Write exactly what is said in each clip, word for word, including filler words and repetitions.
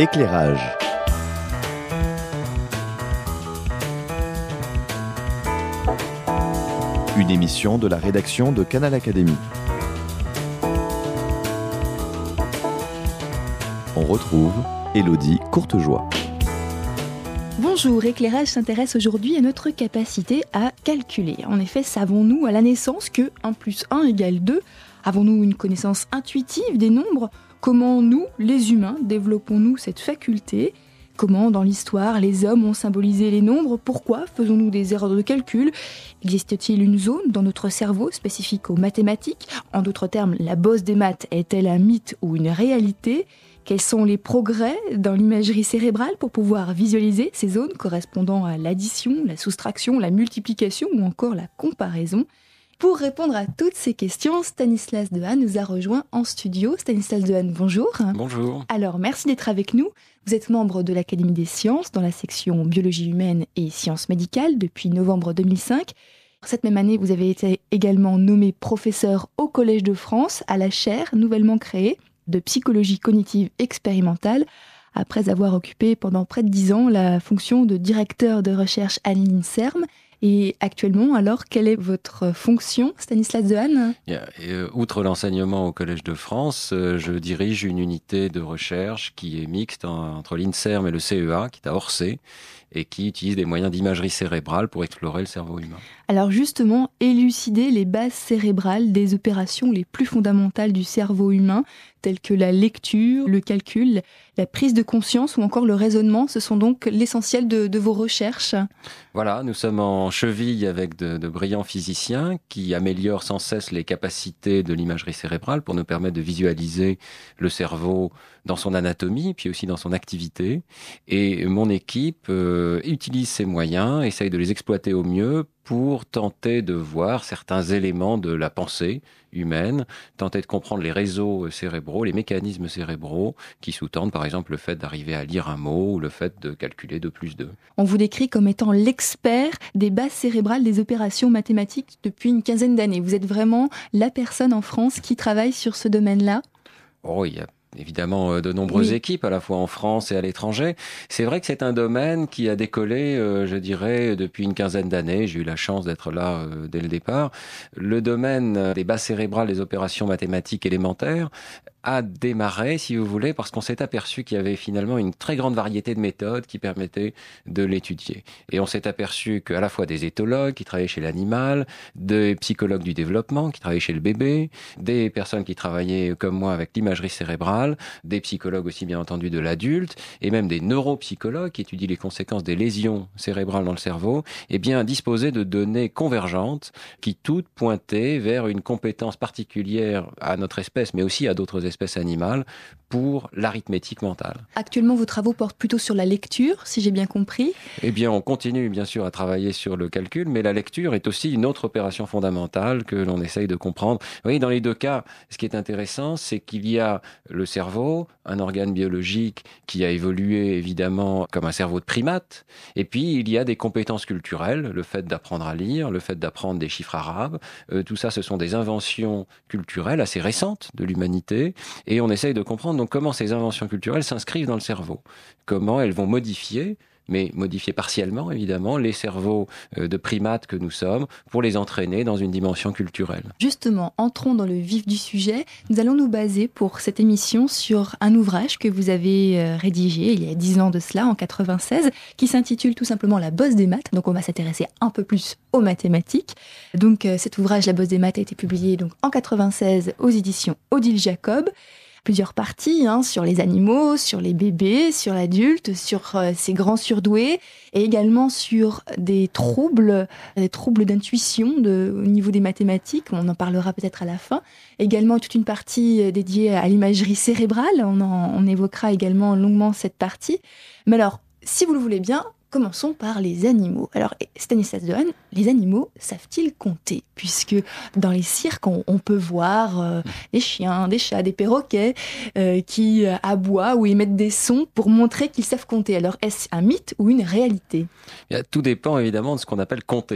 Éclairage. Une émission de la rédaction de Canal Académie. On retrouve Élodie Courtejoie. Bonjour, Éclairage s'intéresse aujourd'hui à notre capacité à calculer. En effet, savons-nous à la naissance que un plus un égale deux ? Avons-nous une connaissance intuitive des nombres ? Comment nous, les humains, développons-nous cette faculté ? Comment, dans l'histoire, les hommes ont symbolisé les nombres ? Pourquoi faisons-nous des erreurs de calcul ? Existe-t-il une zone dans notre cerveau spécifique aux mathématiques ? En d'autres termes, la bosse des maths est-elle un mythe ou une réalité ? Quels sont les progrès dans l'imagerie cérébrale pour pouvoir visualiser ces zones correspondant à l'addition, la soustraction, la multiplication ou encore la comparaison ? Pour répondre à toutes ces questions, Stanislas Dehaene nous a rejoint en studio. Stanislas Dehaene, bonjour. Bonjour. Alors, merci d'être avec nous. Vous êtes membre de l'Académie des sciences dans la section biologie humaine et sciences médicales depuis novembre deux mille cinq. Cette même année, vous avez été également nommé professeur au Collège de France à la chaire nouvellement créée de psychologie cognitive expérimentale, après avoir occupé pendant près de dix ans la fonction de directeur de recherche à l'INSERM. Et actuellement, alors, quelle est votre fonction, Stanislas Dehaene ? Yeah, et, euh, outre l'enseignement au Collège de France, euh, je dirige une unité de recherche qui est mixte en, entre l'INSERM et le C E A, qui est à Orsay, et qui utilise des moyens d'imagerie cérébrale pour explorer le cerveau humain. Alors justement, élucider les bases cérébrales des opérations les plus fondamentales du cerveau humain, telles que la lecture, le calcul, la prise de conscience ou encore le raisonnement, ce sont donc l'essentiel de, de vos recherches. Voilà, nous sommes en cheville avec de, de brillants physiciens qui améliorent sans cesse les capacités de l'imagerie cérébrale pour nous permettre de visualiser le cerveau dans son anatomie, puis aussi dans son activité. Et mon équipe euh, utilise ces moyens, essaye de les exploiter au mieux pour tenter de voir certains éléments de la pensée humaine, tenter de comprendre les réseaux cérébraux, les mécanismes cérébraux qui sous-tendent par exemple le fait d'arriver à lire un mot ou le fait de calculer deux plus deux. On vous décrit comme étant l'expert des bases cérébrales des opérations mathématiques depuis une quinzaine d'années. Vous êtes vraiment la personne en France qui travaille sur ce domaine-là ? Oh, il y a évidemment de nombreuses oui. équipes à la fois en France et à l'étranger. C'est vrai que c'est un domaine qui a décollé, euh, je dirais, depuis une quinzaine d'années. J'ai eu la chance d'être là euh, dès le départ. Le domaine des bases cérébrales des opérations mathématiques élémentaires a démarré, si vous voulez, parce qu'on s'est aperçu qu'il y avait finalement une très grande variété de méthodes qui permettaient de l'étudier. Et on s'est aperçu qu'à la fois des éthologues qui travaillaient chez l'animal, des psychologues du développement qui travaillaient chez le bébé, des personnes qui travaillaient comme moi avec l'imagerie cérébrale, des psychologues aussi bien entendu de l'adulte, et même des neuropsychologues qui étudient les conséquences des lésions cérébrales dans le cerveau, eh bien disposaient de données convergentes qui toutes pointaient vers une compétence particulière à notre espèce, mais aussi à d'autres espèces espèces animales pour l'arithmétique mentale. Actuellement, vos travaux portent plutôt sur la lecture, si j'ai bien compris. Eh bien, on continue bien sûr à travailler sur le calcul, mais la lecture est aussi une autre opération fondamentale que l'on essaye de comprendre. Vous voyez, dans les deux cas, ce qui est intéressant, c'est qu'il y a le cerveau, un organe biologique qui a évolué évidemment comme un cerveau de primate, et puis il y a des compétences culturelles, le fait d'apprendre à lire, le fait d'apprendre des chiffres arabes, euh, tout ça, ce sont des inventions culturelles assez récentes de l'humanité, et on essaye de comprendre donc comment ces inventions culturelles s'inscrivent dans le cerveau, comment elles vont modifier, mais modifier partiellement évidemment, les cerveaux de primates que nous sommes pour les entraîner dans une dimension culturelle. Justement, entrons dans le vif du sujet. Nous allons nous baser pour cette émission sur un ouvrage que vous avez rédigé il y a dix ans de cela, en quatre-vingt-seize, qui s'intitule tout simplement La bosse des maths. Donc on va s'intéresser un peu plus aux mathématiques. Donc cet ouvrage, La bosse des maths, a été publié donc en quatre-vingt-seize aux éditions Odile Jacob. Plusieurs parties hein, sur les animaux, sur les bébés, sur l'adulte, sur euh, ces grands surdoués et également sur des troubles, des troubles d'intuition de, au niveau des mathématiques. On en parlera peut-être à la fin. Également toute une partie dédiée à l'imagerie cérébrale. On, en, on évoquera également longuement cette partie. Mais alors, si vous le voulez bien, commençons par les animaux. Alors, Stanislas Dehaene, les animaux savent-ils compter ? Puisque dans les cirques, on, on peut voir euh, des chiens, des chats, des perroquets euh, qui euh, aboient ou émettent des sons pour montrer qu'ils savent compter. Alors, est-ce un mythe ou une réalité ? Tout dépend évidemment de ce qu'on appelle compter.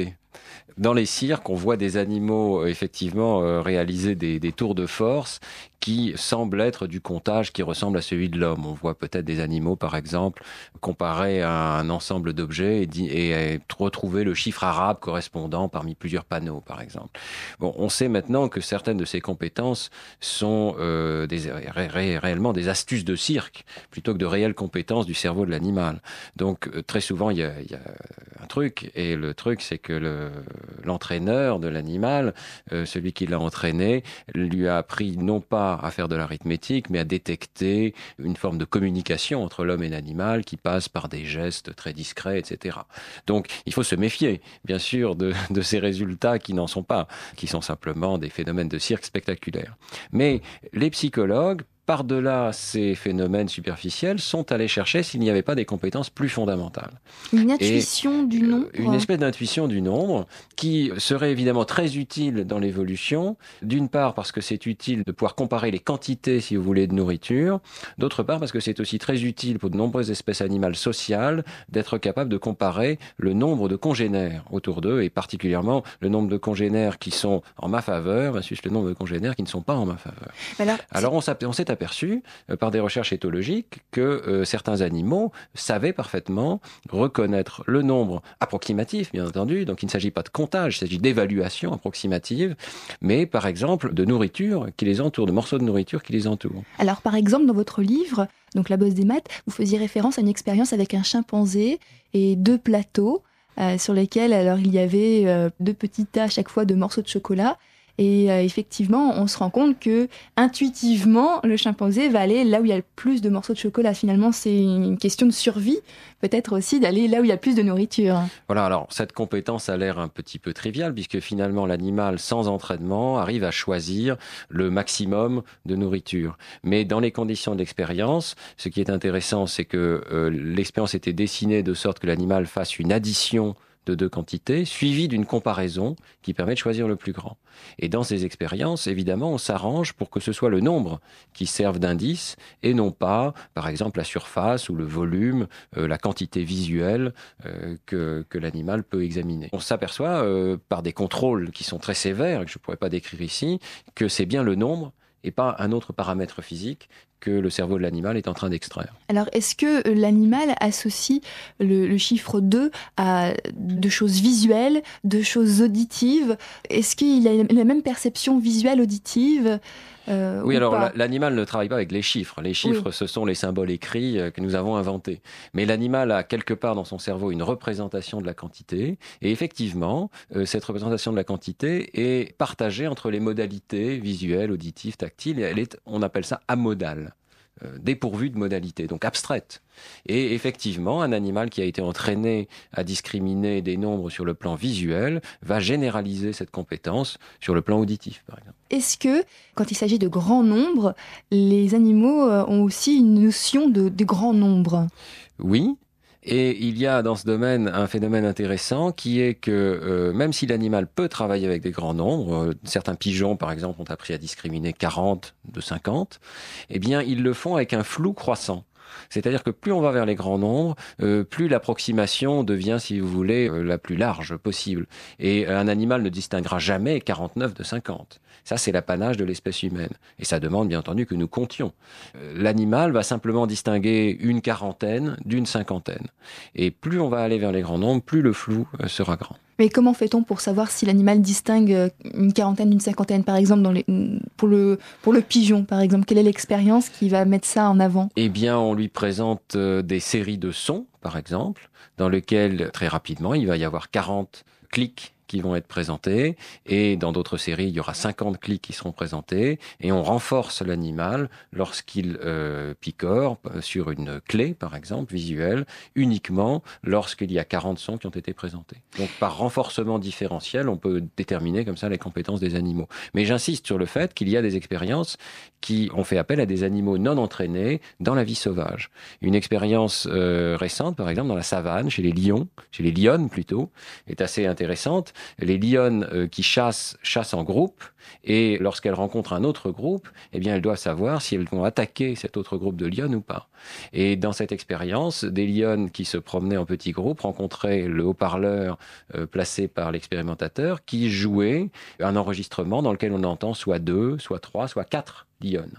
Dans les cirques, on voit des animaux euh, effectivement euh, réaliser des, des tours de force qui semblent être du comptage qui ressemble à celui de l'homme. On voit peut-être des animaux, par exemple, comparer à un ensemble d'objets et, et, et retrouver le chiffre arabe correspondant parmi plusieurs panneaux, par exemple. Bon, on sait maintenant que certaines de ces compétences sont euh, des, ré, ré, réellement des astuces de cirque, plutôt que de réelles compétences du cerveau de l'animal. Donc, euh, très souvent, il y a, y a un truc, et le truc, c'est que le, l'entraîneur de l'animal, euh, celui qui l'a entraîné, lui a appris non pas à faire de l'arithmétique, mais à détecter une forme de communication entre l'homme et l'animal qui passe par des gestes très discrets, et cetera. Donc, il faut se méfier, bien sûr, de, de ces résultats qui n'en sont pas, qui sont simplement des phénomènes de cirque spectaculaires. Mais les psychologues, par-delà ces phénomènes superficiels, sont allés chercher s'il n'y avait pas des compétences plus fondamentales. Une intuition Et du nombre. Une espèce d'intuition du nombre qui serait évidemment très utile dans l'évolution. D'une part parce que c'est utile de pouvoir comparer les quantités, si vous voulez, de nourriture. D'autre part parce que c'est aussi très utile pour de nombreuses espèces animales sociales d'être capable de comparer le nombre de congénères autour d'eux, et particulièrement le nombre de congénères qui sont en ma faveur versus le nombre de congénères qui ne sont pas en ma faveur. Alors, Alors on s'est aperçu euh, par des recherches éthologiques que euh, certains animaux savaient parfaitement reconnaître le nombre approximatif, bien entendu, donc il ne s'agit pas de comptage, il s'agit d'évaluation approximative, mais par exemple de nourriture qui les entoure, de morceaux de nourriture qui les entourent. Alors par exemple, dans votre livre, donc La bosse des maths, vous faisiez référence à une expérience avec un chimpanzé et deux plateaux euh, sur lesquels alors, il y avait euh, deux petits tas à chaque fois de morceaux de chocolat. Et euh, effectivement, on se rend compte que intuitivement, le chimpanzé va aller là où il y a le plus de morceaux de chocolat. Finalement, c'est une question de survie, peut-être aussi d'aller là où il y a le plus de nourriture. Voilà, alors cette compétence a l'air un petit peu triviale, puisque finalement l'animal, sans entraînement, arrive à choisir le maximum de nourriture. Mais dans les conditions de l'expérience, ce qui est intéressant, c'est que euh, l'expérience était dessinée de sorte que l'animal fasse une addition de deux quantités, suivie d'une comparaison qui permet de choisir le plus grand. Et dans ces expériences, évidemment, on s'arrange pour que ce soit le nombre qui serve d'indice et non pas, par exemple, la surface ou le volume, euh, la quantité visuelle euh, que, que l'animal peut examiner. On s'aperçoit, euh, par des contrôles qui sont très sévères, et que je ne pourrais pas décrire ici, que c'est bien le nombre et pas un autre paramètre physique que le cerveau de l'animal est en train d'extraire. Alors, est-ce que l'animal associe le, le chiffre deux à de choses visuelles, de choses auditives ? Est-ce qu'il a la même perception visuelle, auditive ? Euh, oui, alors pas. l'animal ne travaille pas avec les chiffres. Les chiffres, oui. Ce sont les symboles écrits que nous avons inventés. Mais l'animal a quelque part dans son cerveau une représentation de la quantité. Et effectivement, euh, cette représentation de la quantité est partagée entre les modalités visuelles, auditives, tactiles. Et elle est, on appelle ça amodale, euh, dépourvue de modalité, donc abstraite. Et effectivement, un animal qui a été entraîné à discriminer des nombres sur le plan visuel va généraliser cette compétence sur le plan auditif, par exemple. Est-ce que, quand il s'agit de grands nombres, les animaux ont aussi une notion de, de grand nombre ? Oui. Et il y a dans ce domaine un phénomène intéressant qui est que euh, même si l'animal peut travailler avec des grands nombres, euh, certains pigeons par exemple ont appris à discriminer quarante de cinquante, eh bien ils le font avec un flou croissant. C'est-à-dire que plus on va vers les grands nombres, euh, plus l'approximation devient, si vous voulez, euh, la plus large possible. Et un animal ne distinguera jamais quarante-neuf de cinquante. Ça, c'est l'apanage de l'espèce humaine. Et ça demande, bien entendu, que nous comptions. Euh, l'animal va simplement distinguer une quarantaine d'une cinquantaine. Et plus on va aller vers les grands nombres, plus le flou euh, sera grand. Mais comment fait-on pour savoir si l'animal distingue une quarantaine d'une cinquantaine, par exemple, dans les, pour, le, pour le pigeon, par exemple ? Quelle est l'expérience qui va mettre ça en avant ? Eh bien, on lui présente euh, des séries de sons, par exemple, dans lesquelles, très rapidement, il va y avoir quarante clics qui vont être présentés, et dans d'autres séries, il y aura cinquante clics qui seront présentés, et on renforce l'animal lorsqu'il euh, picore sur une clé, par exemple, visuelle, uniquement lorsqu'il y a quarante sons qui ont été présentés. Donc, par renforcement différentiel, on peut déterminer comme ça les compétences des animaux. Mais j'insiste sur le fait qu'il y a des expériences qui ont fait appel à des animaux non entraînés dans la vie sauvage. Une expérience euh, récente, par exemple, dans la savane, chez les lions, chez les lionnes plutôt, est assez intéressante, Les lionnes euh, qui chassent, chassent en groupe, et lorsqu'elles rencontrent un autre groupe, eh bien, elles doivent savoir si elles vont attaquer cet autre groupe de lionnes ou pas. Et dans cette expérience, des lionnes qui se promenaient en petits groupes rencontraient le haut-parleur euh, placé par l'expérimentateur qui jouait un enregistrement dans lequel on entend soit deux, soit trois, soit quatre lionnes.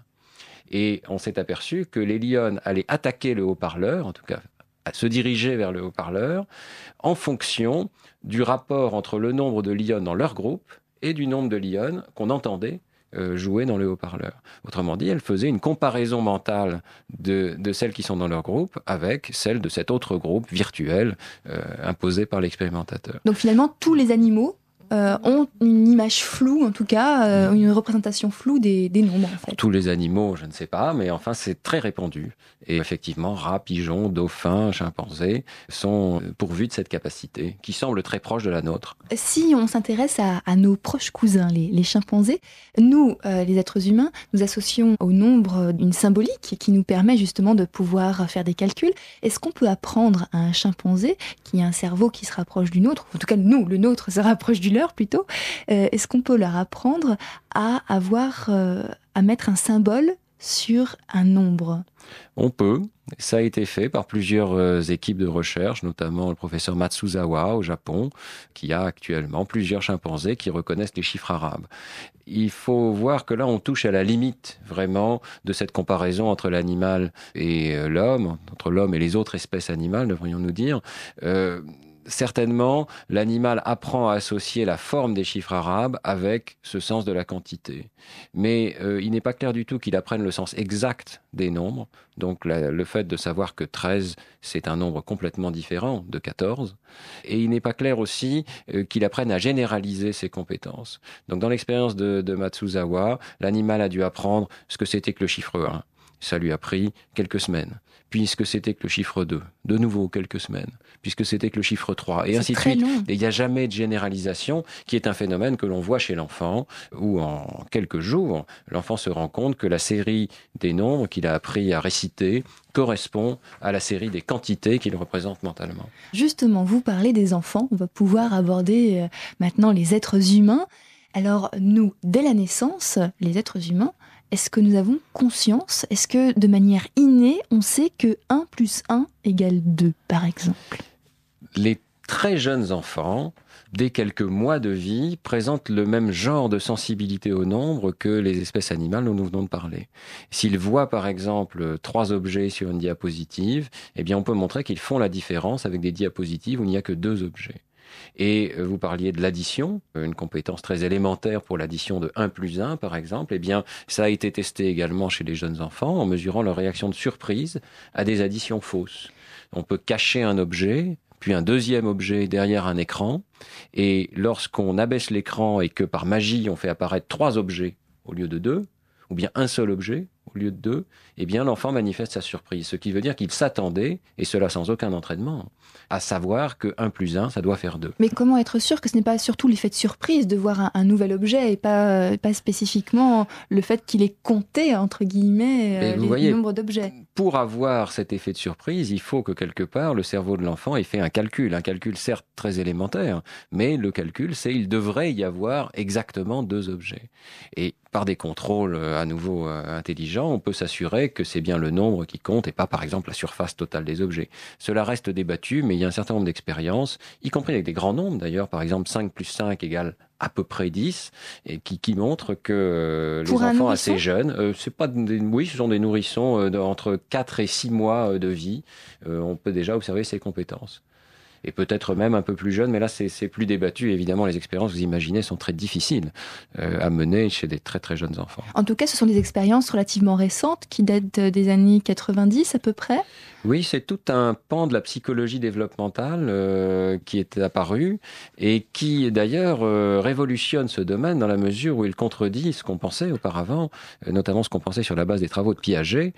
Et on s'est aperçu que les lionnes allaient attaquer le haut-parleur, en tout cas se diriger vers le haut-parleur, en fonction du rapport entre le nombre de lionnes dans leur groupe et du nombre de lionnes qu'on entendait euh, jouer dans le haut-parleur. Autrement dit, elles faisaient une comparaison mentale de, de celles qui sont dans leur groupe avec celles de cet autre groupe virtuel euh, imposé par l'expérimentateur. Donc finalement, tous les animaux Euh, ont une image floue, en tout cas, euh, une représentation floue des, des nombres, en fait. Tous les animaux, je ne sais pas, mais enfin, c'est très répandu. Et effectivement, rats, pigeons, dauphins, chimpanzés sont pourvus de cette capacité, qui semble très proche de la nôtre. Si on s'intéresse à, à nos proches cousins, les, les chimpanzés, nous, euh, les êtres humains, nous associons au nombre une symbolique qui nous permet justement de pouvoir faire des calculs. Est-ce qu'on peut apprendre à un chimpanzé qui a un cerveau qui se rapproche du nôtre, en tout cas, nous, le nôtre se rapproche du leur plutôt, euh, est-ce qu'on peut leur apprendre à avoir, euh, à mettre un symbole sur un nombre ? On peut. Ça a été fait par plusieurs euh, équipes de recherche, notamment le professeur Matsuzawa au Japon, qui a actuellement plusieurs chimpanzés qui reconnaissent les chiffres arabes. Il faut voir que là, on touche à la limite vraiment de cette comparaison entre l'animal et euh, l'homme, entre l'homme et les autres espèces animales, devrions-nous dire. Euh, Certainement, l'animal apprend à associer la forme des chiffres arabes avec ce sens de la quantité. Mais euh, il n'est pas clair du tout qu'il apprenne le sens exact des nombres. Donc la, le fait de savoir que treize, c'est un nombre complètement différent de quatorze. Et il n'est pas clair aussi euh, qu'il apprenne à généraliser ses compétences. Donc dans l'expérience de, de Matsuzawa, l'animal a dû apprendre ce que c'était que le chiffre un. Ça lui a pris quelques semaines. Puis ce que c'était que le chiffre deux, de nouveau quelques semaines, puisque c'était que le chiffre trois, et c'est ainsi de très suite. long. Et il n'y a jamais de généralisation, qui est un phénomène que l'on voit chez l'enfant, où en quelques jours, l'enfant se rend compte que la série des nombres qu'il a appris à réciter correspond à la série des quantités qu'il représente mentalement. Justement, vous parlez des enfants, on va pouvoir aborder euh, maintenant les êtres humains. Alors nous, dès la naissance, les êtres humains, est-ce que nous avons conscience ? Est-ce que de manière innée, on sait que un plus un égale deux, par exemple ? Les très jeunes enfants, dès quelques mois de vie, présentent le même genre de sensibilité au nombre que les espèces animales dont nous venons de parler. S'ils voient par exemple trois objets sur une diapositive, eh bien on peut montrer qu'ils font la différence avec des diapositives où il n'y a que deux objets. Et vous parliez de l'addition, une compétence très élémentaire pour l'addition de un plus un, par exemple. Eh bien, ça a été testé également chez les jeunes enfants en mesurant leur réaction de surprise à des additions fausses. On peut cacher un objet, puis un deuxième objet derrière un écran. Et lorsqu'on abaisse l'écran et que par magie on fait apparaître trois objets au lieu de deux, ou bien un seul objet au lieu de deux, eh bien l'enfant manifeste sa surprise. Ce qui veut dire qu'il s'attendait, et cela sans aucun entraînement, à savoir que un plus un, ça doit faire deux. Mais comment être sûr que ce n'est pas surtout l'effet de surprise de voir un, un nouvel objet et pas, euh, pas spécifiquement le fait qu'il ait compté, entre guillemets, euh, les voyez, nombres d'objets ? Pour avoir cet effet de surprise, il faut que quelque part le cerveau de l'enfant ait fait un calcul. Un calcul certes très élémentaire, mais le calcul, c'est il devrait y avoir exactement deux objets. Et par des contrôles à nouveau intelligents, on peut s'assurer que c'est bien le nombre qui compte et pas par exemple la surface totale des objets. Cela reste débattu, mais il y a un certain nombre d'expériences, y compris avec des grands nombres d'ailleurs, par exemple cinq plus cinq égale à peu près dix, et qui, qui montrent que euh, les enfants assez jeunes, euh, c'est pas des, oui, ce sont des nourrissons euh, de, entre quatre et six mois euh, de vie, euh, on peut déjà observer ces compétences. Et peut-être même un peu plus jeune, mais là c'est, c'est plus débattu. Évidemment, les expériences, vous imaginez, sont très difficiles euh, à mener chez des très très jeunes enfants. En tout cas, ce sont des expériences relativement récentes qui datent des années quatre-vingt-dix à peu près. Oui, c'est tout un pan de la psychologie développementale euh, qui est apparu et qui d'ailleurs euh, révolutionne ce domaine dans la mesure où il contredit ce qu'on pensait auparavant, euh, notamment ce qu'on pensait sur la base des travaux de Piaget.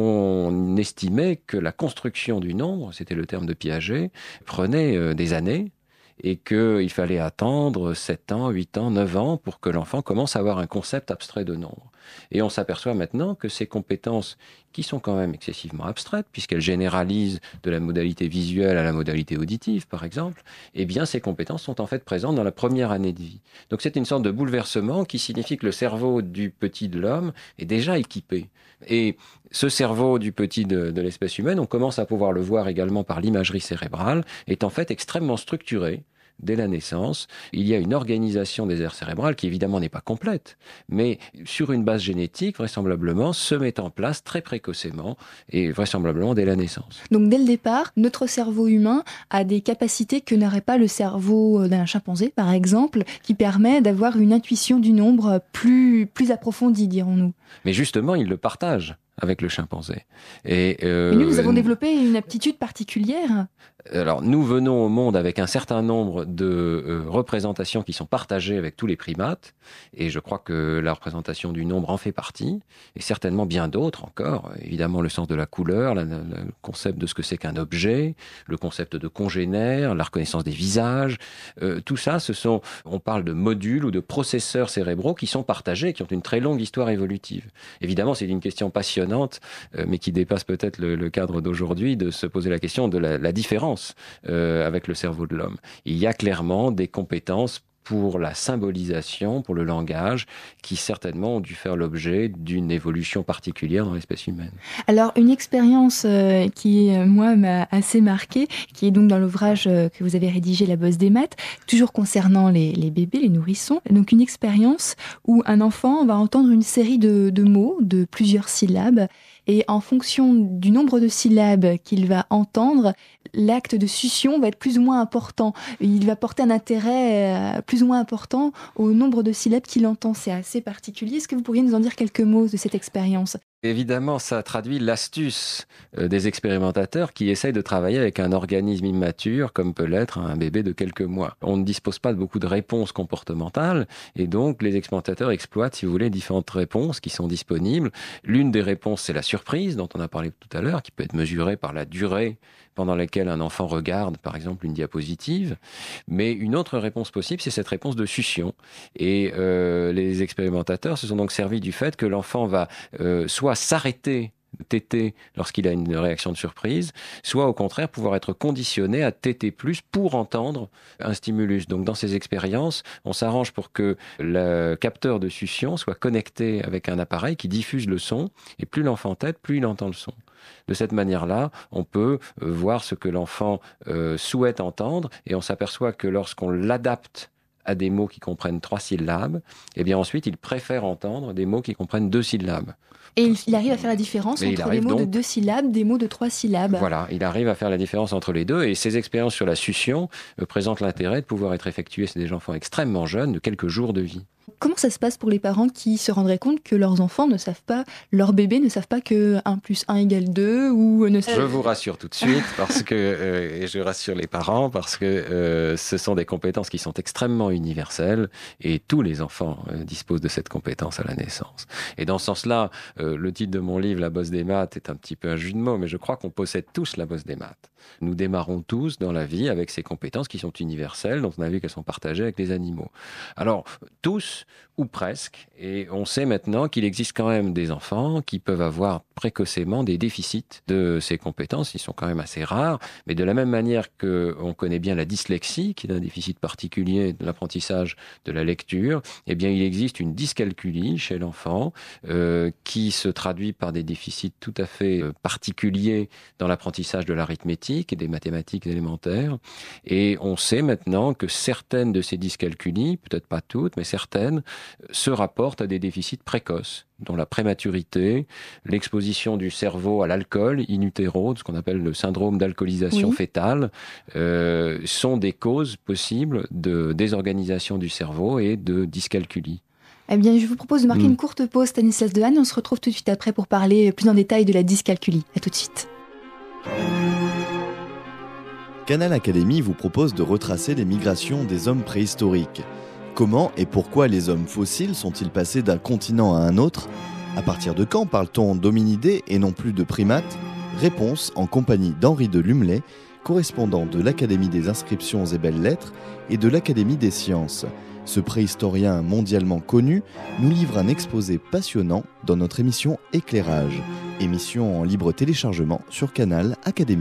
On estimait que la construction du nombre, c'était le terme de Piaget, prenait euh, des années et qu'il fallait attendre sept ans, huit ans, neuf ans pour que l'enfant commence à avoir un concept abstrait de nombre. Et on s'aperçoit maintenant que ces compétences, qui sont quand même excessivement abstraites, puisqu'elles généralisent de la modalité visuelle à la modalité auditive, par exemple, eh bien, ces compétences sont en fait présentes dans la première année de vie. Donc, c'est une sorte de bouleversement qui signifie que le cerveau du petit de l'homme est déjà équipé. Et ce cerveau du petit de, de l'espèce humaine, on commence à pouvoir le voir également par l'imagerie cérébrale, est en fait extrêmement structuré. Dès la naissance, il y a une organisation des aires cérébrales qui évidemment n'est pas complète, mais sur une base génétique, vraisemblablement, se met en place très précocement et vraisemblablement dès la naissance. Donc dès le départ, notre cerveau humain a des capacités que n'aurait pas le cerveau d'un chimpanzé, par exemple, qui permet d'avoir une intuition du nombre plus, plus approfondie, dirons-nous. Mais justement, il le partage avec le chimpanzé. Et, euh, Mais nous, nous avons développé une aptitude particulière. Alors, nous venons au monde avec un certain nombre de euh, représentations qui sont partagées avec tous les primates, et je crois que la représentation du nombre en fait partie, et certainement bien d'autres encore. Évidemment, le sens de la couleur, la, la, le concept de ce que c'est qu'un objet, le concept de congénère, la reconnaissance des visages, euh, tout ça, ce sont, on parle de modules ou de processeurs cérébraux qui sont partagés, qui ont une très longue histoire évolutive. Évidemment, c'est une question passionnante, euh, mais qui dépasse peut-être le, le cadre d'aujourd'hui, de se poser la question de la, la différence Euh, avec le cerveau de l'homme. Il y a clairement des compétences pour la symbolisation, pour le langage, qui certainement ont dû faire l'objet d'une évolution particulière dans l'espèce humaine. Alors, une expérience euh, qui, euh, moi, m'a assez marquée, qui est donc dans l'ouvrage euh, que vous avez rédigé, La bosse des maths, toujours concernant les, les bébés, les nourrissons. Donc, une expérience où un enfant va entendre une série de, de mots, de plusieurs syllabes, et en fonction du nombre de syllabes qu'il va entendre, l'acte de succion va être plus ou moins important. Il va porter un intérêt plus ou moins important au nombre de syllabes qu'il entend. C'est assez particulier. Est-ce que vous pourriez nous en dire quelques mots de cette expérience ? Évidemment, ça traduit l'astuce des expérimentateurs qui essayent de travailler avec un organisme immature comme peut l'être un bébé de quelques mois. On ne dispose pas de beaucoup de réponses comportementales et donc les expérimentateurs exploitent, si vous voulez, différentes réponses qui sont disponibles. L'une des réponses, c'est la surprise dont on a parlé tout à l'heure, qui peut être mesurée par la durée pendant laquelle un enfant regarde, par exemple, une diapositive. Mais une autre réponse possible, c'est cette réponse de succion. Et euh, les expérimentateurs se sont donc servis du fait que l'enfant va euh, soit s'arrêter de téter lorsqu'il a une réaction de surprise, soit au contraire pouvoir être conditionné à téter plus pour entendre un stimulus. Donc dans ces expériences, on s'arrange pour que le capteur de succion soit connecté avec un appareil qui diffuse le son, et plus l'enfant tète, plus il entend le son. De cette manière-là, on peut voir ce que l'enfant euh, souhaite entendre, et on s'aperçoit que lorsqu'on l'adapte à des mots qui comprennent trois syllabes, et bien ensuite, il préfère entendre des mots qui comprennent deux syllabes. Et il arrive à faire la différence Et entre des mots donc, de deux syllabes, des mots de trois syllabes. Voilà, il arrive à faire la différence entre les deux, et ces expériences sur la succion euh, présentent l'intérêt de pouvoir être effectuées chez des enfants extrêmement jeunes, de quelques jours de vie. Comment ça se passe pour les parents qui se rendraient compte que leurs enfants ne savent pas, leurs bébés ne savent pas que un plus un égale deux ou ne savent... Je vous rassure tout de suite, parce que, euh, et je rassure les parents, parce que euh, ce sont des compétences qui sont extrêmement universelles, et tous les enfants euh, disposent de cette compétence à la naissance. Et dans ce sens-là, euh, le titre de mon livre, La bosse des maths, est un petit peu un jeu de mots, mais je crois qu'on possède tous la bosse des maths. Nous démarrons tous dans la vie avec ces compétences qui sont universelles, dont on a vu qu'elles sont partagées avec les animaux. Alors, tous, ou presque, et on sait maintenant qu'il existe quand même des enfants qui peuvent avoir précocement des déficits de ces compétences, ils sont quand même assez rares, mais de la même manière qu'on connaît bien la dyslexie, qui est un déficit particulier de l'apprentissage de la lecture, eh bien il existe une dyscalculie chez l'enfant euh, qui se traduit par des déficits tout à fait euh, particuliers dans l'apprentissage de l'arithmétique et des mathématiques élémentaires, et on sait maintenant que certaines de ces dyscalculies, peut-être pas toutes, mais certaines, se rapportent à des déficits précoces, dont la prématurité, l'exposition du cerveau à l'alcool in utero, ce qu'on appelle le syndrome d'alcoolisation oui. fétale, euh, sont des causes possibles de désorganisation du cerveau et de dyscalculie. Eh bien, je vous propose de marquer mmh. une courte pause, Stanislas Dehaene. On se retrouve tout de suite après pour parler plus en détail de la dyscalculie. À tout de suite. Canal Académie vous propose de retracer les migrations des hommes préhistoriques. Comment et pourquoi les hommes fossiles sont-ils passés d'un continent à un autre ? À partir de quand parle-t-on d'hominidés et non plus de primates ? Réponse en compagnie d'Henri de Lumley, correspondant de l'Académie des inscriptions et belles-lettres et de l'Académie des sciences. Ce préhistorien mondialement connu nous livre un exposé passionnant dans notre émission Éclairage, émission en libre téléchargement sur Canal Académie.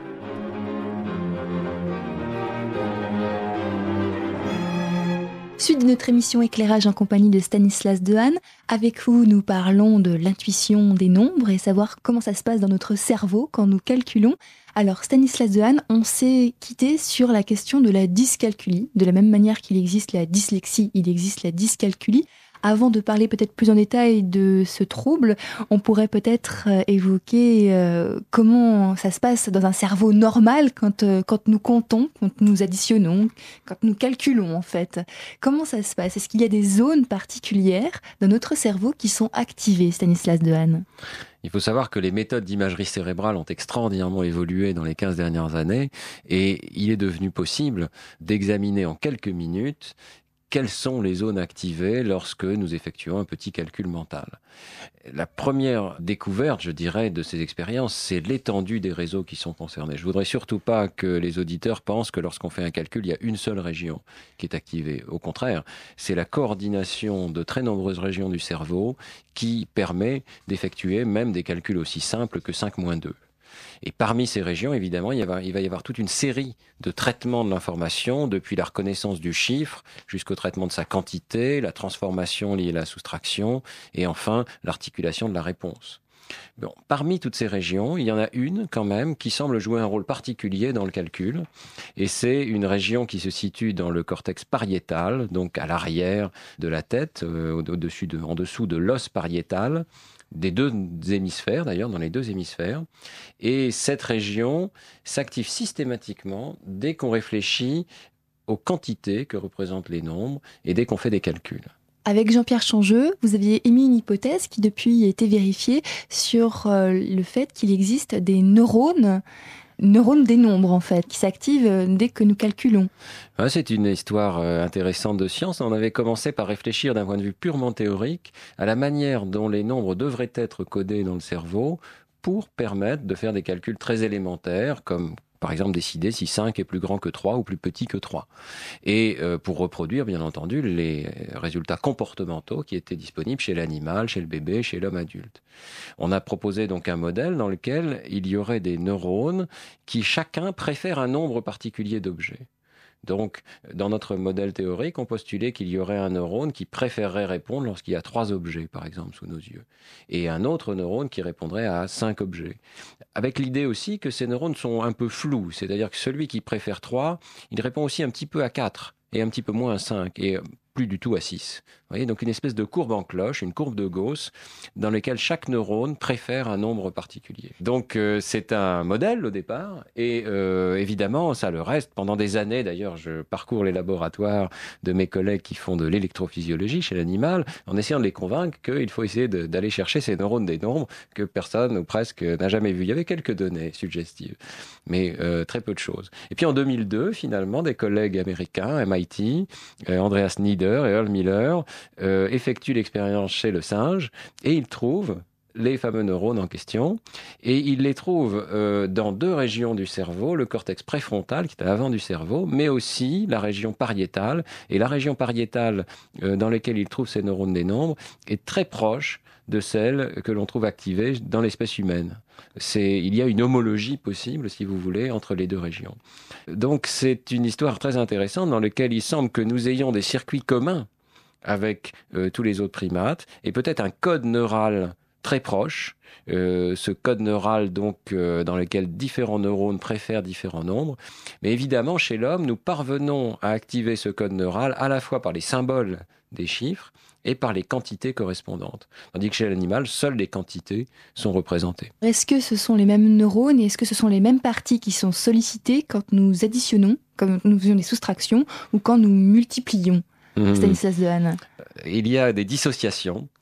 Suite de notre émission Éclairage en compagnie de Stanislas Dehaene. Avec vous, nous parlons de l'intuition des nombres et savoir comment ça se passe dans notre cerveau quand nous calculons. Alors Stanislas Dehaene, on s'est quitté sur la question de la dyscalculie. De la même manière qu'il existe la dyslexie, il existe la dyscalculie. Avant de parler peut-être plus en détail de ce trouble, on pourrait peut-être évoquer euh, comment ça se passe dans un cerveau normal quand, euh, quand nous comptons, quand nous additionnons, quand nous calculons en fait. Comment ça se passe ? Est-ce qu'il y a des zones particulières dans notre cerveau qui sont activées, Stanislas Dehaene ? Il faut savoir que les méthodes d'imagerie cérébrale ont extraordinairement évolué dans les quinze dernières années et il est devenu possible d'examiner en quelques minutes quelles sont les zones activées lorsque nous effectuons un petit calcul mental. La première découverte, je dirais, de ces expériences, c'est l'étendue des réseaux qui sont concernés. Je voudrais surtout pas que les auditeurs pensent que lorsqu'on fait un calcul, il y a une seule région qui est activée. Au contraire, c'est la coordination de très nombreuses régions du cerveau qui permet d'effectuer même des calculs aussi simples que cinq moins deux. Et parmi ces régions, évidemment, il, y va, il va y avoir toute une série de traitements de l'information, depuis la reconnaissance du chiffre jusqu'au traitement de sa quantité, la transformation liée à la soustraction, et enfin l'articulation de la réponse. Bon, parmi toutes ces régions, il y en a une quand même qui semble jouer un rôle particulier dans le calcul, et c'est une région qui se situe dans le cortex pariétal, donc à l'arrière de la tête, euh, au-dessus de, en dessous de l'os pariétal, des deux hémisphères, d'ailleurs, dans les deux hémisphères. Et cette région s'active systématiquement dès qu'on réfléchit aux quantités que représentent les nombres et dès qu'on fait des calculs. Avec Jean-Pierre Changeux, vous aviez émis une hypothèse qui depuis a été vérifiée sur euh, le fait qu'il existe des neurones neurones des nombres, en fait, qui s'activent dès que nous calculons. Ouais, c'est une histoire intéressante de science. On avait commencé par réfléchir d'un point de vue purement théorique à la manière dont les nombres devraient être codés dans le cerveau pour permettre de faire des calculs très élémentaires, comme par exemple décider si cinq est plus grand que trois ou plus petit que trois. Et euh, pour reproduire, bien entendu, les résultats comportementaux qui étaient disponibles chez l'animal, chez le bébé, chez l'homme adulte. On a proposé donc un modèle dans lequel il y aurait des neurones qui chacun préfèrent un nombre particulier d'objets. Donc, dans notre modèle théorique, on postulait qu'il y aurait un neurone qui préférerait répondre lorsqu'il y a trois objets, par exemple, sous nos yeux, et un autre neurone qui répondrait à cinq objets. Avec l'idée aussi que ces neurones sont un peu flous, c'est-à-dire que celui qui préfère trois, il répond aussi un petit peu à quatre, et un petit peu moins à cinq, et plus du tout à six. Vous voyez, donc une espèce de courbe en cloche, une courbe de Gauss, dans laquelle chaque neurone préfère un nombre particulier. Donc euh, c'est un modèle au départ, et euh, évidemment ça le reste. Pendant des années, d'ailleurs, je parcours les laboratoires de mes collègues qui font de l'électrophysiologie chez l'animal, en essayant de les convaincre qu'il faut essayer de, d'aller chercher ces neurones des nombres que personne ou presque n'a jamais vu. Il y avait quelques données suggestives, mais euh, très peu de choses. Et puis en deux mille deux, finalement, des collègues américains, M I T, euh, Andreas Nieder et Earl Miller, Euh, effectue l'expérience chez le singe et il trouve les fameux neurones en question et il les trouve euh, dans deux régions du cerveau, le cortex préfrontal qui est à l'avant du cerveau, mais aussi la région pariétale. Et la région pariétale euh, dans laquelle il trouve ces neurones des nombres est très proche de celle que l'on trouve activée dans l'espèce humaine. C'est, il y a une homologie possible, si vous voulez, entre les deux régions. Donc c'est une histoire très intéressante dans laquelle il semble que nous ayons des circuits communs avec euh, tous les autres primates, et peut-être un code neural très proche, euh, ce code neural donc euh, dans lequel différents neurones préfèrent différents nombres. Mais évidemment, chez l'homme, nous parvenons à activer ce code neural à la fois par les symboles des chiffres et par les quantités correspondantes. Tandis que chez l'animal, seules les quantités sont représentées. Est-ce que ce sont les mêmes neurones et est-ce que ce sont les mêmes parties qui sont sollicitées quand nous additionnons, comme nous faisons des soustractions, ou quand nous multiplions ? Stanislas Dehaene. Il y a des dissociations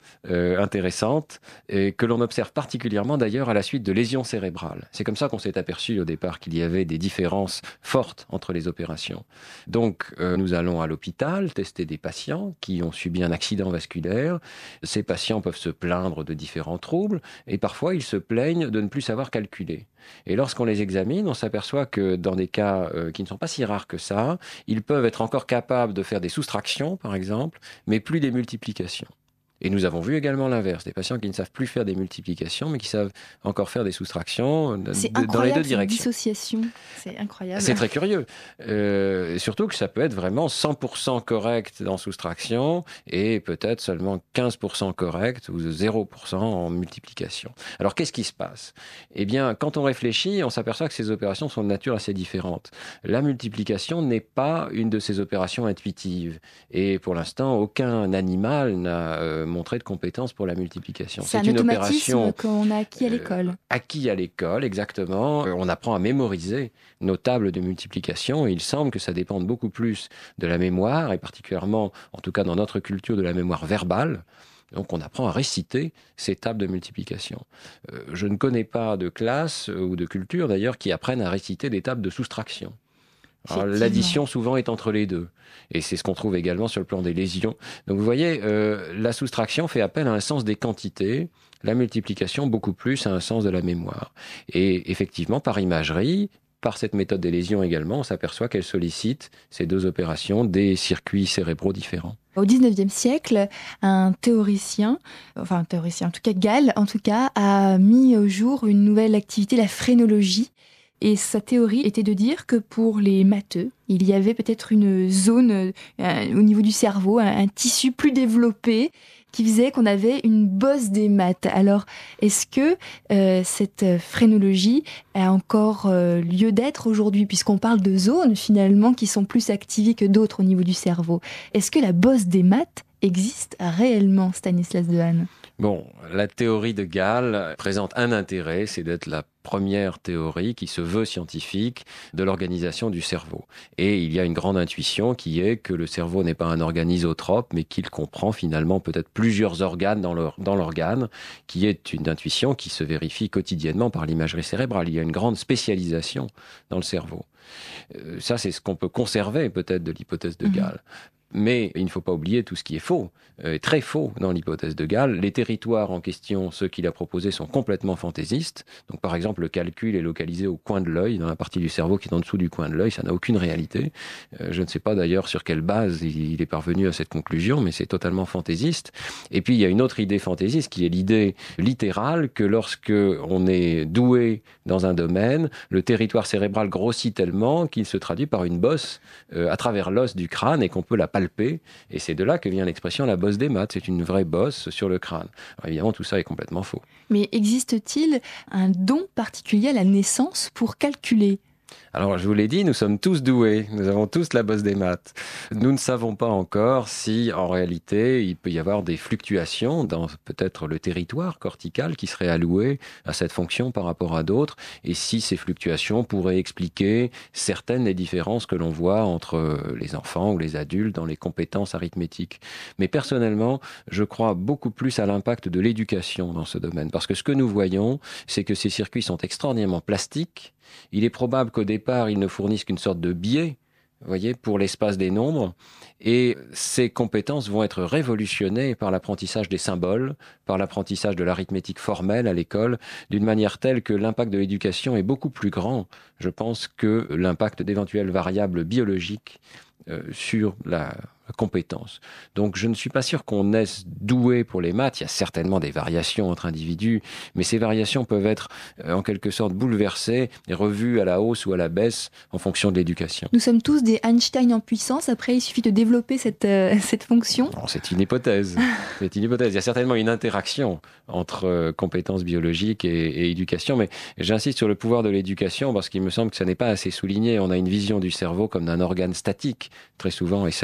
euh, intéressante et que l'on observe particulièrement d'ailleurs à la suite de lésions cérébrales. C'est comme ça qu'on s'est aperçu au départ qu'il y avait des différences fortes entre les opérations. Donc euh, nous allons à l'hôpital tester des patients qui ont subi un accident vasculaire. Ces patients peuvent se plaindre de différents troubles et parfois ils se plaignent de ne plus savoir calculer. Et lorsqu'on les examine, on s'aperçoit que dans des cas euh, qui ne sont pas si rares que ça, ils peuvent être encore capables de faire des soustractions, par exemple, mais plus des multiplications. Et nous avons vu également l'inverse, des patients qui ne savent plus faire des multiplications, mais qui savent encore faire des soustractions de, c'est de, dans les deux directions. Dissociation, c'est incroyable. C'est très curieux. Euh, surtout que ça peut être vraiment cent pour cent correct en soustraction et peut-être seulement quinze pour cent correct ou zéro pour cent en multiplication. Alors qu'est-ce qui se passe ? Eh bien, quand on réfléchit, on s'aperçoit que ces opérations sont de nature assez différente. La multiplication n'est pas une de ces opérations intuitives. Et pour l'instant, aucun animal n'a euh, montré de compétences pour la multiplication. C'est, c'est un une opération qu'on a acquis à l'école. Euh, acquis à l'école, exactement. Euh, on apprend à mémoriser nos tables de multiplication et il semble que ça dépende beaucoup plus de la mémoire et particulièrement, en tout cas dans notre culture, de la mémoire verbale. Donc on apprend à réciter ces tables de multiplication. Euh, je ne connais pas de classe euh, ou de culture d'ailleurs qui apprennent à réciter des tables de soustraction. Alors, l'addition souvent est entre les deux. Et c'est ce qu'on trouve également sur le plan des lésions. Donc vous voyez, euh, la soustraction fait appel à un sens des quantités, la multiplication beaucoup plus à un sens de la mémoire. Et effectivement, par imagerie, par cette méthode des lésions également, on s'aperçoit qu'elle sollicite ces deux opérations des circuits cérébraux différents. Au dix-neuvième siècle, un théoricien, enfin un théoricien, en tout cas Gall, en tout cas, a mis au jour une nouvelle activité, la phrénologie. Et sa théorie était de dire que pour les matheux, il y avait peut-être une zone euh, au niveau du cerveau, un, un tissu plus développé qui faisait qu'on avait une bosse des maths. Alors, est-ce que euh, cette phrénologie a encore euh, lieu d'être aujourd'hui, puisqu'on parle de zones finalement qui sont plus activées que d'autres au niveau du cerveau ? Est-ce que la bosse des maths existe réellement, Stanislas Dehaene ? Bon, la théorie de Gall présente un intérêt, c'est d'être la première théorie qui se veut scientifique de l'organisation du cerveau. Et il y a une grande intuition qui est que le cerveau n'est pas un organe isotrope, mais qu'il comprend finalement peut-être plusieurs organes dans, leur, dans l'organe, qui est une intuition qui se vérifie quotidiennement par l'imagerie cérébrale. Il y a une grande spécialisation dans le cerveau. Euh, ça, c'est ce qu'on peut conserver peut-être de l'hypothèse de Gall. Mmh. Mais il ne faut pas oublier tout ce qui est faux, euh, très faux dans l'hypothèse de Gall. Les territoires en question, ceux qu'il a proposés, sont complètement fantaisistes. Donc par exemple, le calcul est localisé au coin de l'œil, dans la partie du cerveau qui est en dessous du coin de l'œil. Ça n'a aucune réalité. Euh, je ne sais pas d'ailleurs sur quelle base il, il est parvenu à cette conclusion, mais c'est totalement fantaisiste. Et puis il y a une autre idée fantaisiste qui est l'idée littérale que lorsque on est doué dans un domaine, le territoire cérébral grossit tellement qu'il se traduit par une bosse euh, à travers l'os du crâne et qu'on peut la palper. Et c'est de là que vient l'expression la bosse des maths. C'est une vraie bosse sur le crâne. Alors évidemment, tout ça est complètement faux. Mais existe-t-il un don particulier à la naissance pour calculer ? Alors, je vous l'ai dit, nous sommes tous doués. Nous avons tous la bosse des maths. Nous ne savons pas encore si, en réalité, il peut y avoir des fluctuations dans peut-être le territoire cortical qui serait alloué à cette fonction par rapport à d'autres, et si ces fluctuations pourraient expliquer certaines des différences que l'on voit entre les enfants ou les adultes dans les compétences arithmétiques. Mais personnellement, je crois beaucoup plus à l'impact de l'éducation dans ce domaine, parce que ce que nous voyons, c'est que ces circuits sont extraordinairement plastiques. Il est probable qu'au départ, ils ne fournissent qu'une sorte de biais, vous voyez, pour l'espace des nombres. Et ces compétences vont être révolutionnées par l'apprentissage des symboles, par l'apprentissage de l'arithmétique formelle à l'école, d'une manière telle que l'impact de l'éducation est beaucoup plus grand, je pense, que l'impact d'éventuelles variables biologiques euh, sur la compétence. Donc je ne suis pas sûr qu'on naisse doué pour les maths. Il y a certainement des variations entre individus, mais ces variations peuvent être euh, en quelque sorte bouleversées et revues à la hausse ou à la baisse en fonction de l'éducation. Nous sommes tous des Einstein en puissance. Après, il suffit de développer cette, euh, cette fonction. Non, c'est une hypothèse. C'est une hypothèse. Il y a certainement une interaction entre euh, compétences biologiques et, et éducation, mais j'insiste sur le pouvoir de l'éducation parce qu'il me semble que ça n'est pas assez souligné. On a une vision du cerveau comme d'un organe statique très souvent, et ça n'est évidemment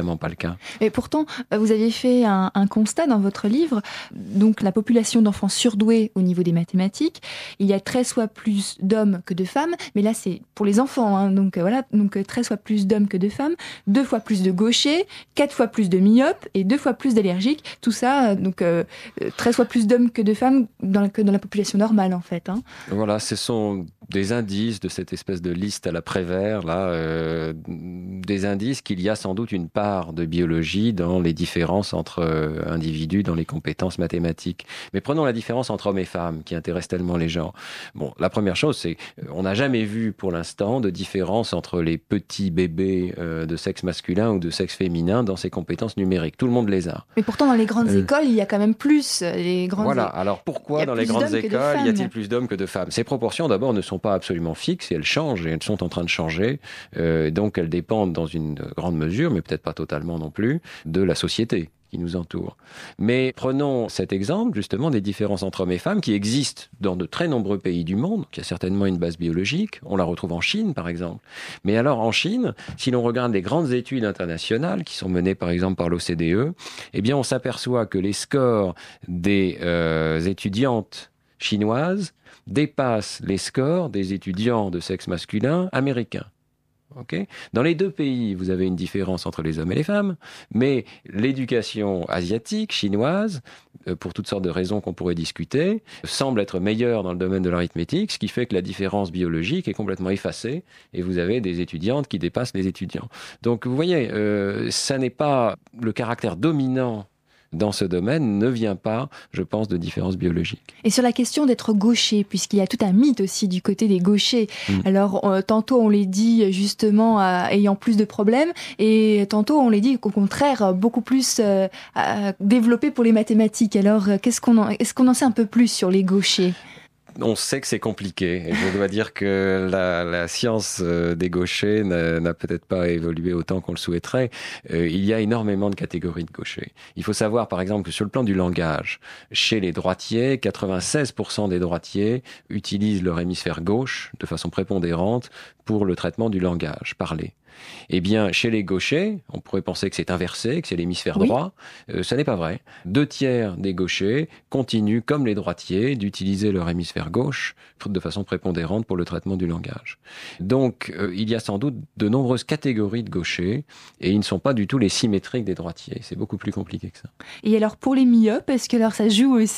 évidemment pas le cas. Et pourtant, vous avez fait un, un constat dans votre livre, donc la population d'enfants surdoués au niveau des mathématiques, il y a treize fois plus d'hommes que de femmes, mais là c'est pour les enfants, hein, donc euh, voilà, donc treize fois plus d'hommes que de femmes, deux fois plus de gauchers, quatre fois plus de myopes et deux fois plus d'allergiques, tout ça, donc euh, treize fois plus d'hommes que de femmes dans, que dans la population normale en fait. Hein. Voilà, ce sont des indices de cette espèce de liste à la Prévert, là, euh, des indices qu'il y a sans doute une part de biologie dans les différences entre euh, individus, dans les compétences mathématiques. Mais prenons la différence entre hommes et femmes, qui intéresse tellement les gens. Bon, la première chose, c'est on n'a jamais vu pour l'instant de différence entre les petits bébés euh, de sexe masculin ou de sexe féminin dans ces compétences numériques. Tout le monde les a. Mais pourtant, dans les grandes euh... écoles, il y a quand même plus. Les grandes voilà, alors pourquoi dans les grandes écoles, y a-t-il plus d'hommes que de femmes? Ces proportions, d'abord, ne sont pas absolument fixes et elles changent et elles sont en train de changer. Euh, donc elles dépendent dans une grande mesure, mais peut-être pas totalement non plus, de la société qui nous entoure. Mais prenons cet exemple, justement, des différences entre hommes et femmes qui existent dans de très nombreux pays du monde, qui a certainement une base biologique. On la retrouve en Chine, par exemple. Mais alors, en Chine, si l'on regarde les grandes études internationales qui sont menées, par exemple, par l'O C D E, eh bien, on s'aperçoit que les scores des euh, étudiantes chinoises dépassent les scores des étudiants de sexe masculin américains. Okay. Dans les deux pays, vous avez une différence entre les hommes et les femmes, mais l'éducation asiatique, chinoise, pour toutes sortes de raisons qu'on pourrait discuter, semble être meilleure dans le domaine de l'arithmétique, ce qui fait que la différence biologique est complètement effacée, et vous avez des étudiantes qui dépassent les étudiants. Donc vous voyez, euh, ça n'est pas le caractère dominant dans ce domaine ne vient pas, je pense, de différences biologiques. Et sur la question d'être gaucher, puisqu'il y a tout un mythe aussi du côté des gauchers. Mmh. Alors, euh, tantôt on les dit justement euh, ayant plus de problèmes, et tantôt on les dit qu'au contraire, beaucoup plus euh, développés pour les mathématiques. Alors, qu'est-ce qu'on en, est-ce qu'on en sait un peu plus sur les gauchers ? On sait que c'est compliqué. Et je dois dire que la, la science des gauchers n'a, n'a peut-être pas évolué autant qu'on le souhaiterait. Euh, il y a énormément de catégories de gauchers. Il faut savoir, par exemple, que sur le plan du langage, chez les droitiers, quatre-vingt-seize pour cent des droitiers utilisent leur hémisphère gauche de façon prépondérante pour le traitement du langage parlé. Eh bien, chez les gauchers, on pourrait penser que c'est inversé, que c'est l'hémisphère oui. droit. Euh, ça n'est pas vrai. Deux tiers des gauchers continuent, comme les droitiers, d'utiliser leur hémisphère gauche de façon prépondérante pour le traitement du langage. Donc, euh, il y a sans doute de nombreuses catégories de gauchers et ils ne sont pas du tout les symétriques des droitiers. C'est beaucoup plus compliqué que ça. Et alors, pour les myopes, est-ce que alors ça joue aussi ?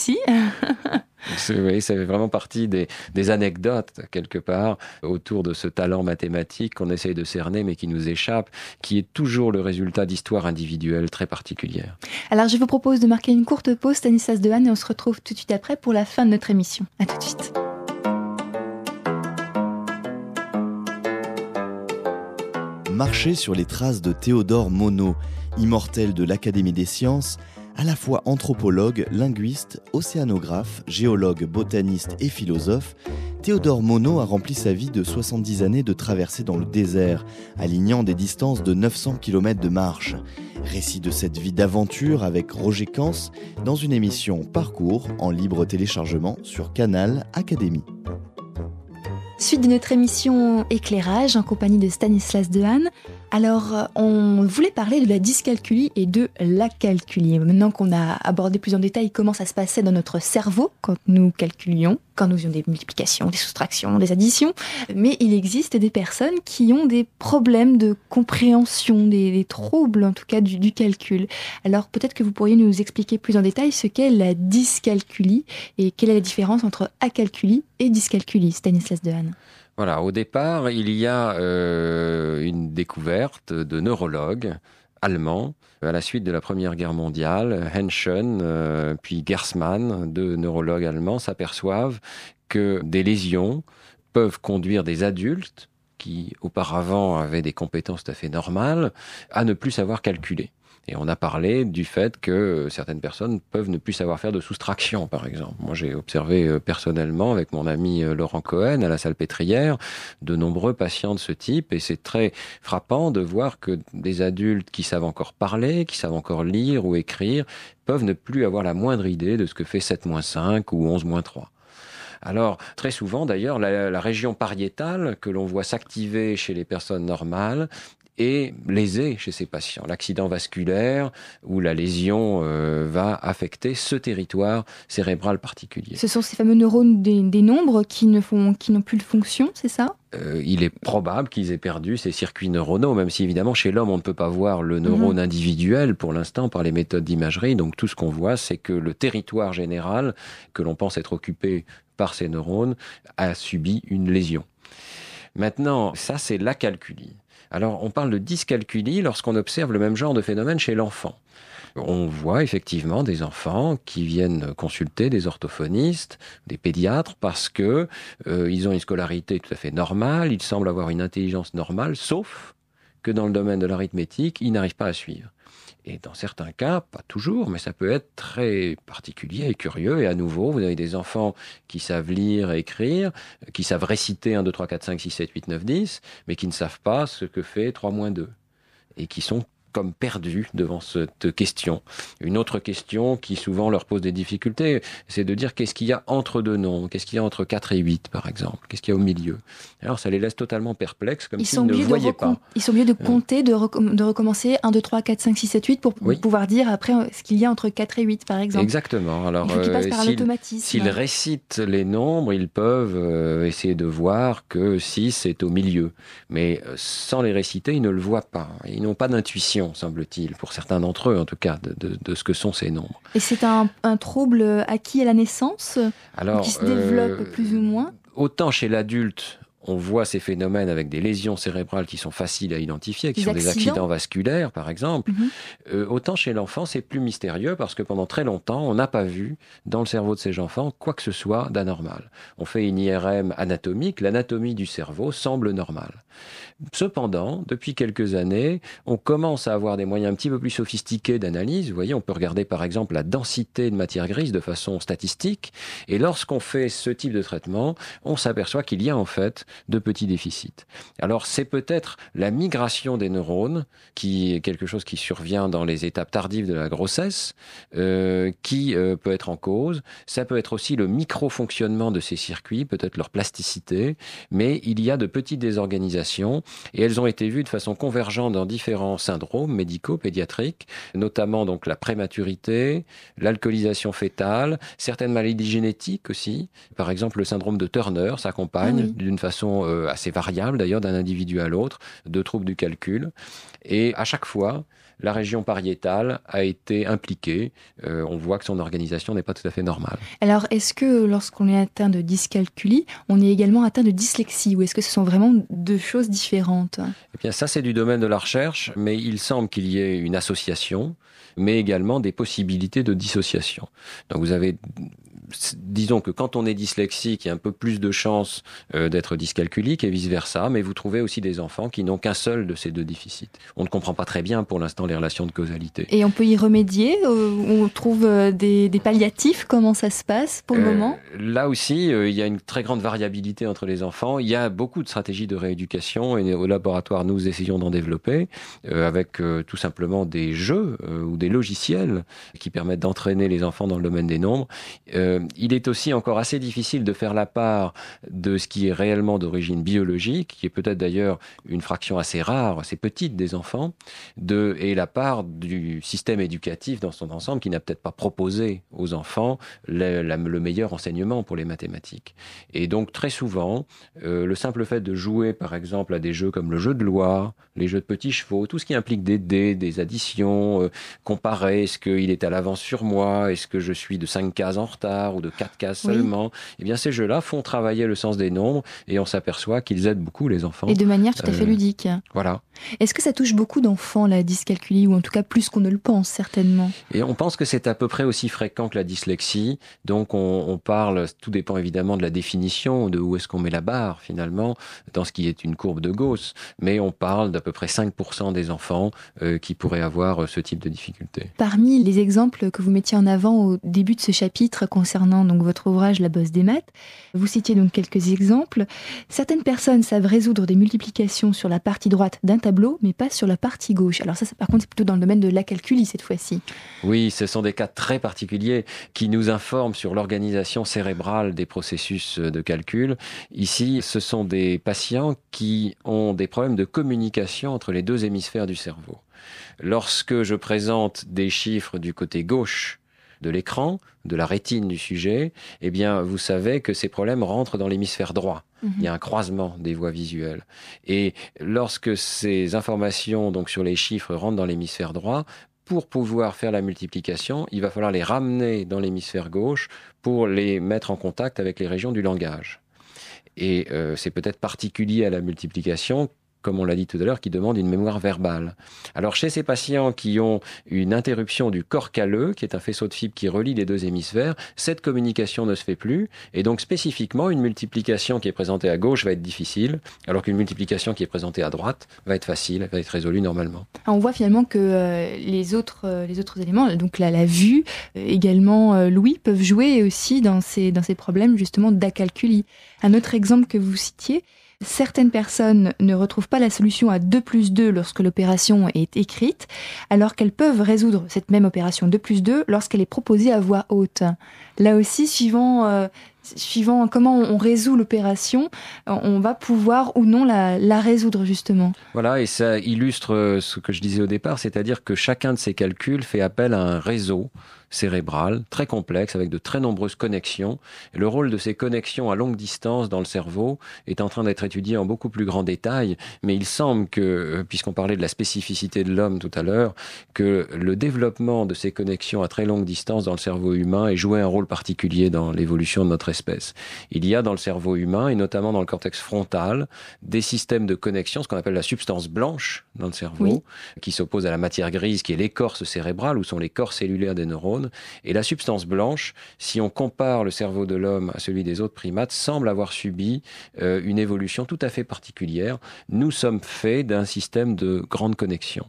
Oui, ça fait vraiment partie des, des anecdotes, quelque part, autour de ce talent mathématique qu'on essaye de cerner, mais qui nous échappe, qui est toujours le résultat d'histoires individuelles très particulières. Alors, je vous propose de marquer une courte pause, Stanislas Dehaene, et on se retrouve tout de suite après pour la fin de notre émission. À tout de suite. Marcher sur les traces de Théodore Monod, immortel de l'Académie des sciences, à la fois anthropologue, linguiste, océanographe, géologue, botaniste et philosophe, Théodore Monod a rempli sa vie de soixante-dix années de traversée dans le désert, alignant des distances de neuf cents kilomètres de marche. Récit de cette vie d'aventure avec Roger Cans dans une émission Parcours en libre téléchargement sur Canal Académie. Suite de notre émission Éclairage en compagnie de Stanislas Dehaene. Alors, on voulait parler de la dyscalculie et de l'acalculie. Maintenant qu'on a abordé plus en détail comment ça se passait dans notre cerveau quand nous calculions, quand nous faisions des multiplications, des soustractions, des additions. Mais il existe des personnes qui ont des problèmes de compréhension, des, des troubles en tout cas du, du calcul. Alors, peut-être que vous pourriez nous expliquer plus en détail ce qu'est la dyscalculie et quelle est la différence entre acalculie et dyscalculie, Stanislas Dehaene. Voilà, au départ, il y a euh, une découverte de neurologues allemands à la suite de la Première Guerre mondiale. Henschen, euh, puis Gersmann, deux neurologues allemands, s'aperçoivent que des lésions peuvent conduire des adultes qui auparavant avaient des compétences tout à fait normales à ne plus savoir calculer. Et on a parlé du fait que certaines personnes peuvent ne plus savoir faire de soustraction, par exemple. Moi, j'ai observé personnellement, avec mon ami Laurent Cohen, à la Salpêtrière, de nombreux patients de ce type. Et c'est très frappant de voir que des adultes qui savent encore parler, qui savent encore lire ou écrire, peuvent ne plus avoir la moindre idée de ce que fait sept moins cinq ou onze moins trois. Alors, très souvent, d'ailleurs, la, la région pariétale, que l'on voit s'activer chez les personnes normales, est lésé chez ces patients. L'accident vasculaire ou la lésion euh, va affecter ce territoire cérébral particulier. Ce sont ces fameux neurones des, des nombres qui ne font, qui n'ont plus de fonction, c'est ça ? Euh, il est probable qu'ils aient perdu ces circuits neuronaux, même si évidemment chez l'homme on ne peut pas voir le neurone mmh. individuel pour l'instant par les méthodes d'imagerie. Donc tout ce qu'on voit, c'est que le territoire général que l'on pense être occupé par ces neurones a subi une lésion. Maintenant, ça c'est l'acalculie. Alors on parle de dyscalculie lorsqu'on observe le même genre de phénomène chez l'enfant. On voit effectivement des enfants qui viennent consulter des orthophonistes, des pédiatres, parce que euh, ils ont une scolarité tout à fait normale, ils semblent avoir une intelligence normale, sauf que dans le domaine de l'arithmétique, ils n'arrivent pas à suivre. Et dans certains cas, pas toujours, mais ça peut être très particulier et curieux. Et à nouveau, vous avez des enfants qui savent lire et écrire, qui savent réciter un, deux, trois, quatre, cinq, six, sept, huit, neuf, dix, mais qui ne savent pas ce que fait trois moins deux. Et qui sont comme perdus devant cette question. Une autre question qui souvent leur pose des difficultés, c'est de dire qu'est-ce qu'il y a entre deux nombres, qu'est-ce qu'il y a entre quatre et huit par exemple, qu'est-ce qu'il y a au milieu. Alors ça les laisse totalement perplexes, comme s'ils ne voyaient pas. Ils sont obligés de compter, de, rec- de recommencer un, deux, trois, quatre, cinq, six, sept, huit pour oui. pouvoir dire après ce qu'il y a entre quatre et huit par exemple. Exactement. Alors, il faut qu'ils passent par euh, l'automatisme. S'ils récitent les nombres, ils peuvent euh, essayer de voir que six est au milieu. Mais euh, sans les réciter, ils ne le voient pas. Ils n'ont pas d'intuition, semble-t-il, pour certains d'entre eux en tout cas, de, de, de ce que sont ces nombres. Et c'est un, un trouble acquis à la naissance, Alors, qui se développe euh, plus ou moins? Autant chez l'adulte, on voit ces phénomènes avec des lésions cérébrales qui sont faciles à identifier, qui des sont accidents. des accidents vasculaires, par exemple. Mm-hmm. Euh, autant chez l'enfant, c'est plus mystérieux parce que pendant très longtemps, on n'a pas vu dans le cerveau de ces enfants quoi que ce soit d'anormal. On fait une I R M anatomique, l'anatomie du cerveau semble normale. Cependant, depuis quelques années, on commence à avoir des moyens un petit peu plus sophistiqués d'analyse. Vous voyez, on peut regarder par exemple la densité de matière grise de façon statistique. Et lorsqu'on fait ce type de traitement, on s'aperçoit qu'il y a en fait de petits déficits. Alors c'est peut-être la migration des neurones, qui est quelque chose qui survient dans les étapes tardives de la grossesse, euh, qui euh, peut être en cause. Ça peut être aussi le micro-fonctionnement de ces circuits, peut-être leur plasticité, mais il y a de petites désorganisations et elles ont été vues de façon convergente dans différents syndromes médicaux, pédiatriques, notamment donc la prématurité, l'alcoolisation fœtale, certaines maladies génétiques aussi. Par exemple, le syndrome de Turner s'accompagne ah oui. d'une façon euh, assez variable d'ailleurs d'un individu à l'autre, de troubles du calcul. Et à chaque fois, la région pariétale a été impliquée. Euh, on voit que son organisation n'est pas tout à fait normale. Alors, est-ce que lorsqu'on est atteint de dyscalculie, on est également atteint de dyslexie ou est-ce que ce sont vraiment deux choses différentes ? Eh bien, ça, c'est du domaine de la recherche, mais il semble qu'il y ait une association, mais également des possibilités de dissociation. Donc, vous avez... Disons que quand on est dyslexique, il y a un peu plus de chances euh, d'être dyscalculique et vice-versa, mais vous trouvez aussi des enfants qui n'ont qu'un seul de ces deux déficits. On ne comprend pas très bien pour l'instant les relations de causalité. Et on peut y remédier ? On trouve des, des palliatifs ? Comment ça se passe pour le euh, moment ? Là aussi, euh, il y a une très grande variabilité entre les enfants. Il y a beaucoup de stratégies de rééducation et au laboratoire, nous essayons d'en développer euh, avec euh, tout simplement des jeux euh, ou des logiciels qui permettent d'entraîner les enfants dans le domaine des nombres. Euh, Il est aussi encore assez difficile de faire la part de ce qui est réellement d'origine biologique, qui est peut-être d'ailleurs une fraction assez rare, assez petite des enfants, de, et la part du système éducatif dans son ensemble qui n'a peut-être pas proposé aux enfants le, la, le meilleur enseignement pour les mathématiques. Et donc très souvent, euh, le simple fait de jouer par exemple à des jeux comme le jeu de loi, les jeux de petits chevaux, tout ce qui implique des dés, des additions, euh, comparer, est-ce qu'il est à l'avance sur moi, est-ce que je suis de cinq cases en retard, ou de quatre cases seulement, oui. Eh bien ces jeux-là font travailler le sens des nombres et on s'aperçoit qu'ils aident beaucoup les enfants. Et de manière tout à fait euh, ludique. Voilà. Est-ce que ça touche beaucoup d'enfants, la dyscalculie, ou en tout cas plus qu'on ne le pense, certainement ? Et on pense que c'est à peu près aussi fréquent que la dyslexie, donc on, on parle, tout dépend évidemment de la définition, de où est-ce qu'on met la barre finalement, dans ce qui est une courbe de Gauss, mais on parle d'à peu près cinq pour cent des enfants euh, qui pourraient avoir ce type de difficulté. Parmi les exemples que vous mettiez en avant au début de ce chapitre concernant concernant donc votre ouvrage La bosse des maths. Vous citiez donc quelques exemples. Certaines personnes savent résoudre des multiplications sur la partie droite d'un tableau, mais pas sur la partie gauche. Alors ça, ça par contre, c'est plutôt dans le domaine de la calculie cette fois-ci. Oui, ce sont des cas très particuliers qui nous informent sur l'organisation cérébrale des processus de calcul. Ici, ce sont des patients qui ont des problèmes de communication entre les deux hémisphères du cerveau. Lorsque je présente des chiffres du côté gauche de l'écran, de la rétine du sujet, eh bien, vous savez que ces problèmes rentrent dans l'hémisphère droit. Mmh. Il y a un croisement des voies visuelles. Et lorsque ces informations, donc sur les chiffres, rentrent dans l'hémisphère droit, pour pouvoir faire la multiplication, il va falloir les ramener dans l'hémisphère gauche pour les mettre en contact avec les régions du langage. Et euh, c'est peut-être particulier à la multiplication, comme on l'a dit tout à l'heure, qui demande une mémoire verbale. Alors, chez ces patients qui ont une interruption du corps calleux, qui est un faisceau de fibres qui relie les deux hémisphères, cette communication ne se fait plus. Et donc, spécifiquement, une multiplication qui est présentée à gauche va être difficile, alors qu'une multiplication qui est présentée à droite va être facile, va être résolue normalement. On voit finalement que euh, les, autres, euh, les autres éléments, donc la, la vue, euh, également euh, l'ouïe, peuvent jouer aussi dans ces, dans ces problèmes justement d'acalculie. Un autre exemple que vous citiez, certaines personnes ne retrouvent pas la solution à deux plus deux lorsque l'opération est écrite, alors qu'elles peuvent résoudre cette même opération deux plus deux lorsqu'elle est proposée à voix haute. Là aussi, suivant, euh, suivant comment on résout l'opération, on va pouvoir ou non la, la résoudre justement. Voilà, et ça illustre ce que je disais au départ, c'est-à-dire que chacun de ces calculs fait appel à un réseau cérébrale, très complexe, avec de très nombreuses connexions. Et le rôle de ces connexions à longue distance dans le cerveau est en train d'être étudié en beaucoup plus grand détail, mais il semble que, puisqu'on parlait de la spécificité de l'homme tout à l'heure, que le développement de ces connexions à très longue distance dans le cerveau humain ait joué un rôle particulier dans l'évolution de notre espèce. Il y a dans le cerveau humain, et notamment dans le cortex frontal, des systèmes de connexion, ce qu'on appelle la substance blanche dans le cerveau, oui, qui s'oppose à la matière grise, qui est l'écorce cérébrale, où sont les corps cellulaires des neurones. Et la substance blanche, si on compare le cerveau de l'homme à celui des autres primates, semble avoir subi euh, une évolution tout à fait particulière. Nous sommes faits d'un système de grande connexion.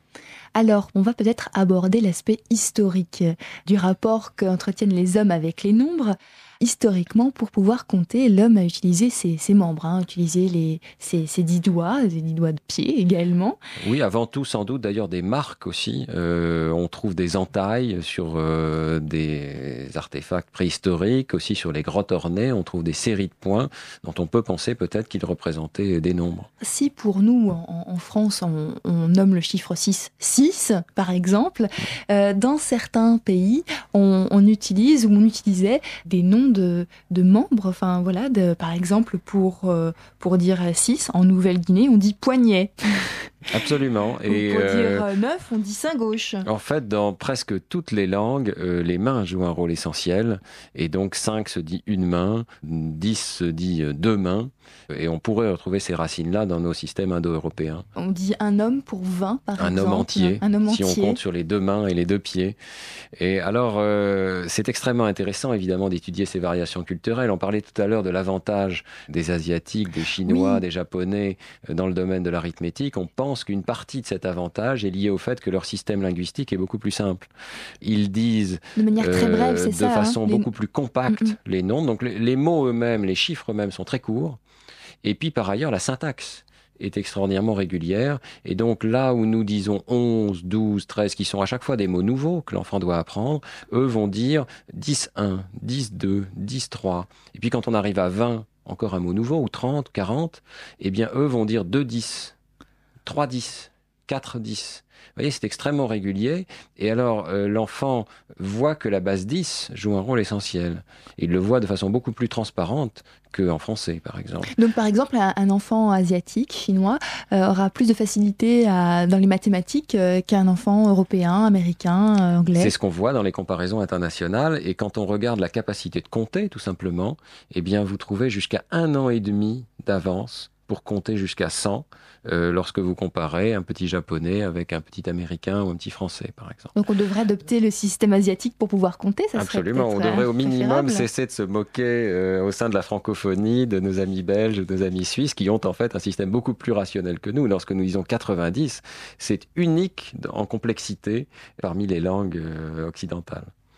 Alors, on va peut-être aborder l'aspect historique du rapport qu'entretiennent les hommes avec les nombres. Historiquement, pour pouvoir compter, l'homme a utilisé ses, ses membres, hein, utilisé les, ses, ses dix doigts, ses dix doigts de pied également. Oui, avant tout, sans doute, d'ailleurs, des marques aussi. Euh, on trouve des entailles sur euh, des artefacts préhistoriques, aussi sur les grottes ornées. On trouve des séries de points dont on peut penser peut-être qu'ils représentaient des nombres. Si pour nous, en, en France, on, on nomme le chiffre six, six, par exemple, euh, dans certains pays, on, on utilise ou on utilisait des noms De, de membres, enfin voilà, de, par exemple pour, euh, pour dire six en Nouvelle-Guinée, on dit poignet. Absolument. Et pour euh, dire neuf, on dit sein gauche. En fait, dans presque toutes les langues, euh, les mains jouent un rôle essentiel. Et donc cinq se dit une main, dix se dit deux mains. Et on pourrait retrouver ces racines-là dans nos systèmes indo-européens. On dit un homme pour vingt, par un exemple. Homme entier, un homme si entier, on compte sur les deux mains et les deux pieds. Et alors, euh, c'est extrêmement intéressant, évidemment, d'étudier ces variations culturelles. On parlait tout à l'heure de l'avantage des Asiatiques, des Chinois, oui, des Japonais dans le domaine de l'arithmétique. On pense qu'une partie de cet avantage est liée au fait que leur système linguistique est beaucoup plus simple. Ils disent de manière très brève, euh, c'est de ça, façon hein, beaucoup les... plus compacte mm-hmm. les nombres. Donc les, les mots eux-mêmes, les chiffres eux-mêmes sont très courts. Et puis par ailleurs, la syntaxe est extraordinairement régulière. Et donc là où nous disons onze, douze, treize, qui sont à chaque fois des mots nouveaux que l'enfant doit apprendre, eux vont dire dix un, dix deux, dix trois. Et puis quand on arrive à vingt, encore un mot nouveau, ou trente, quarante, eh bien eux vont dire deux dix, trois dix, quatre dix. Vous voyez, c'est extrêmement régulier. Et alors, euh, l'enfant voit que la base dix joue un rôle essentiel. Il le voit de façon beaucoup plus transparente qu'en français, par exemple. Donc, par exemple, un, un enfant asiatique, chinois, euh, aura plus de facilité à, dans les mathématiques euh, qu'un enfant européen, américain, euh, anglais. C'est ce qu'on voit dans les comparaisons internationales. Et quand on regarde la capacité de compter, tout simplement, eh bien, vous trouvez jusqu'à un an et demi d'avance pour compter jusqu'à cent, euh, lorsque vous comparez un petit japonais avec un petit américain ou un petit français, par exemple. Donc on devrait adopter le système asiatique pour pouvoir compter, ça Absolument, serait on devrait au minimum cesser de se moquer euh, au sein de la francophonie de nos amis belges ou de nos amis suisses qui ont en fait un système beaucoup plus rationnel que nous. Lorsque nous disons quatre-vingt-dix, c'est unique en complexité parmi les langues euh, occidentales.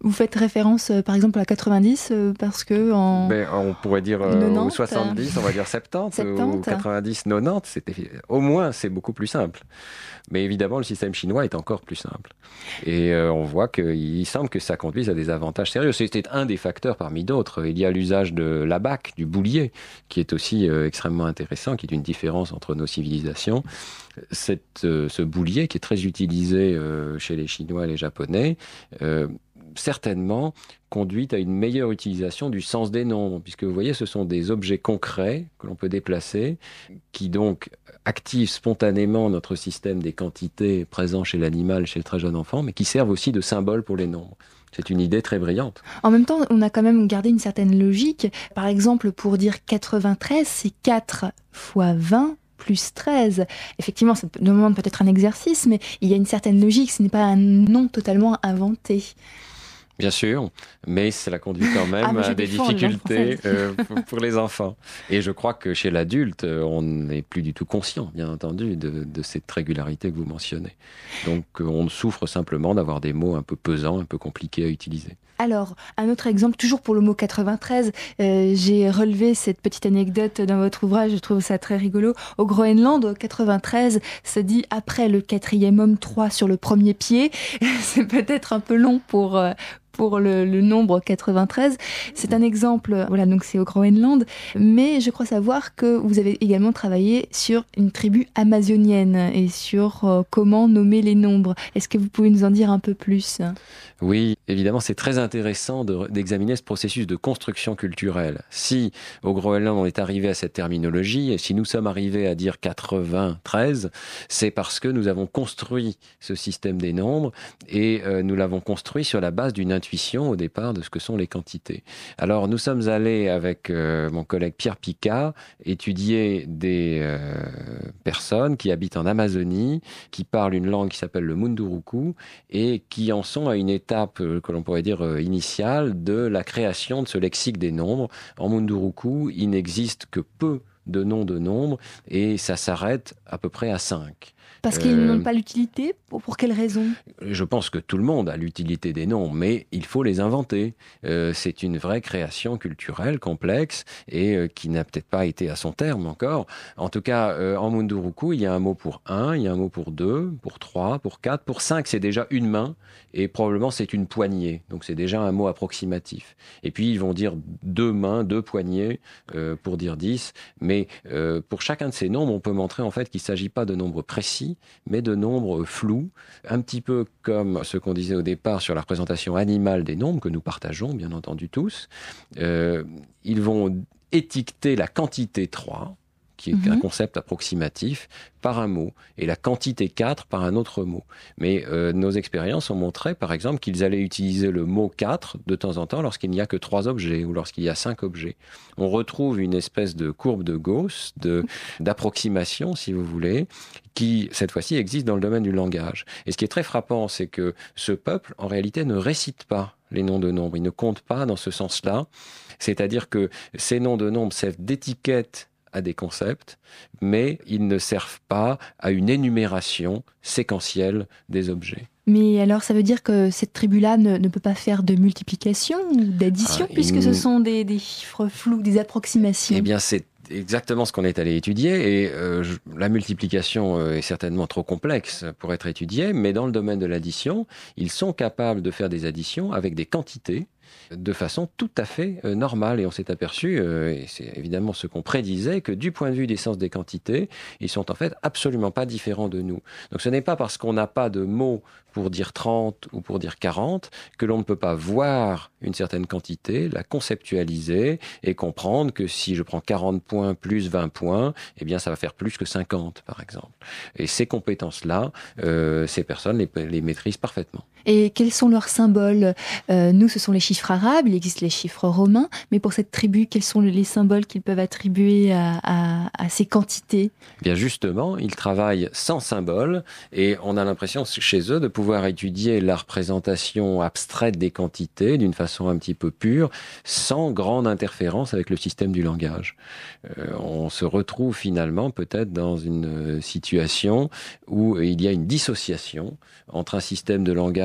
Vous faites référence, euh, par exemple, à quatre-vingt-dix, euh, parce que en... Ben, on pourrait dire euh, quatre-vingt-dix, ou soixante-dix, on va dire soixante-dix, soixante-dix. ou quatre-vingt-dix, quatre-vingt-dix, c'était... au moins c'est beaucoup plus simple. Mais évidemment, le système chinois est encore plus simple. Et euh, on voit qu'il semble que ça conduise à des avantages sérieux. C'était un des facteurs parmi d'autres. Il y a l'usage de l'abac, du boulier, qui est aussi euh, extrêmement intéressant, qui est une différence entre nos civilisations. Cette, euh, ce boulier, qui est très utilisé euh, chez les Chinois et les Japonais, euh, certainement conduit à une meilleure utilisation du sens des nombres, puisque vous voyez, ce sont des objets concrets que l'on peut déplacer, qui donc activent spontanément notre système des quantités présents chez l'animal, chez le très jeune enfant, mais qui servent aussi de symbole pour les nombres. C'est une idée très brillante. En même temps, on a quand même gardé une certaine logique. Par exemple, pour dire quatre-vingt-treize, c'est quatre fois vingt plus treize. Effectivement, ça demande peut-être un exercice, mais il y a une certaine logique. Ce n'est pas un nom totalement inventé. Bien sûr, mais cela conduit quand même ah, à des difficultés euh, pour, pour les enfants. Et je crois que chez l'adulte, on n'est plus du tout conscient, bien entendu, de, de cette régularité que vous mentionnez. Donc on souffre simplement d'avoir des mots un peu pesants, un peu compliqués à utiliser. Alors, un autre exemple, toujours pour le mot quatre-vingt-treize, euh, j'ai relevé cette petite anecdote dans votre ouvrage, je trouve ça très rigolo. Au Groenland, quatre-vingt-treize, ça dit après le quatrième homme, trois sur le premier pied. C'est peut-être un peu long pour... Euh, pour le, le nombre quatre-vingt-treize. C'est un exemple, voilà, donc c'est au Groenland, mais je crois savoir que vous avez également travaillé sur une tribu amazonienne et sur euh, comment nommer les nombres. Est-ce que vous pouvez nous en dire un peu plus ? Oui, évidemment, c'est très intéressant de, d'examiner ce processus de construction culturelle. Si au Groenland on est arrivé à cette terminologie, et si nous sommes arrivés à dire quatre-vingt-treize, c'est parce que nous avons construit ce système des nombres et euh, nous l'avons construit sur la base d'une intuition au départ de ce que sont les quantités. Alors nous sommes allés avec euh, mon collègue Pierre Picard étudier des euh, personnes qui habitent en Amazonie, qui parlent une langue qui s'appelle le Munduruku et qui en sont à une étape euh, que l'on pourrait dire euh, initiale de la création de ce lexique des nombres. En Munduruku, il n'existe que peu de noms de nombres et ça s'arrête à peu près à cinq. Parce qu'ils euh, n'ont pas l'utilité ? Pour, pour quelle raison ? Je pense que tout le monde a l'utilité des noms, mais il faut les inventer. Euh, c'est une vraie création culturelle complexe et euh, qui n'a peut-être pas été à son terme encore. En tout cas, euh, en Munduruku, il y a un mot pour un, il y a un mot pour deux, pour trois, pour quatre. Pour cinq, c'est déjà une main et probablement c'est une poignée. Donc c'est déjà un mot approximatif. Et puis ils vont dire deux mains, deux poignées euh, pour dire dix. Mais euh, pour chacun de ces nombres, on peut montrer en fait qu'il ne s'agit pas de nombres précis, mais de nombres flous, un petit peu comme ce qu'on disait au départ sur la représentation animale des nombres, que nous partageons bien entendu tous. Euh, ils vont étiqueter la quantité trois, qui est mmh. un concept approximatif, par un mot, et la quantité quatre par un autre mot. Mais euh, nos expériences ont montré, par exemple, qu'ils allaient utiliser le mot quatre de temps en temps lorsqu'il n'y a que trois objets ou lorsqu'il y a cinq objets. On retrouve une espèce de courbe de Gauss, de, d'approximation, si vous voulez, qui, cette fois-ci, existe dans le domaine du langage. Et ce qui est très frappant, c'est que ce peuple, en réalité, ne récite pas les noms de nombres. Il ne compte pas dans ce sens-là. C'est-à-dire que ces noms de nombres servent d'étiquette à des concepts, mais ils ne servent pas à une énumération séquentielle des objets. Mais alors, ça veut dire que cette tribu-là ne, ne peut pas faire de multiplication ou d'addition, ah, puisque il... ce sont des, des chiffres flous, des approximations. Eh bien, c'est exactement ce qu'on est allé étudier, et euh, je, la multiplication euh, est certainement trop complexe pour être étudiée, mais dans le domaine de l'addition, ils sont capables de faire des additions avec des quantités de façon tout à fait euh, normale. Et on s'est aperçu, euh, et c'est évidemment ce qu'on prédisait, que du point de vue des sens des quantités, ils sont en fait absolument pas différents de nous. Donc ce n'est pas parce qu'on n'a pas de mots pour dire trente ou pour dire quarante que l'on ne peut pas voir une certaine quantité, la conceptualiser et comprendre que si je prends quarante points plus vingt points, eh bien ça va faire plus que cinquante, par exemple. Et ces compétences-là, euh, ces personnes les, les maîtrisent parfaitement. Et quels sont leurs symboles ? euh, Nous, ce sont les chiffres arabes, il existe les chiffres romains, mais pour cette tribu, quels sont les symboles qu'ils peuvent attribuer à, à, à ces quantités ? Bien justement, ils travaillent sans symbole, et on a l'impression chez eux de pouvoir étudier la représentation abstraite des quantités d'une façon un petit peu pure, sans grande interférence avec le système du langage. Euh, on se retrouve finalement peut-être dans une situation où il y a une dissociation entre un système de langage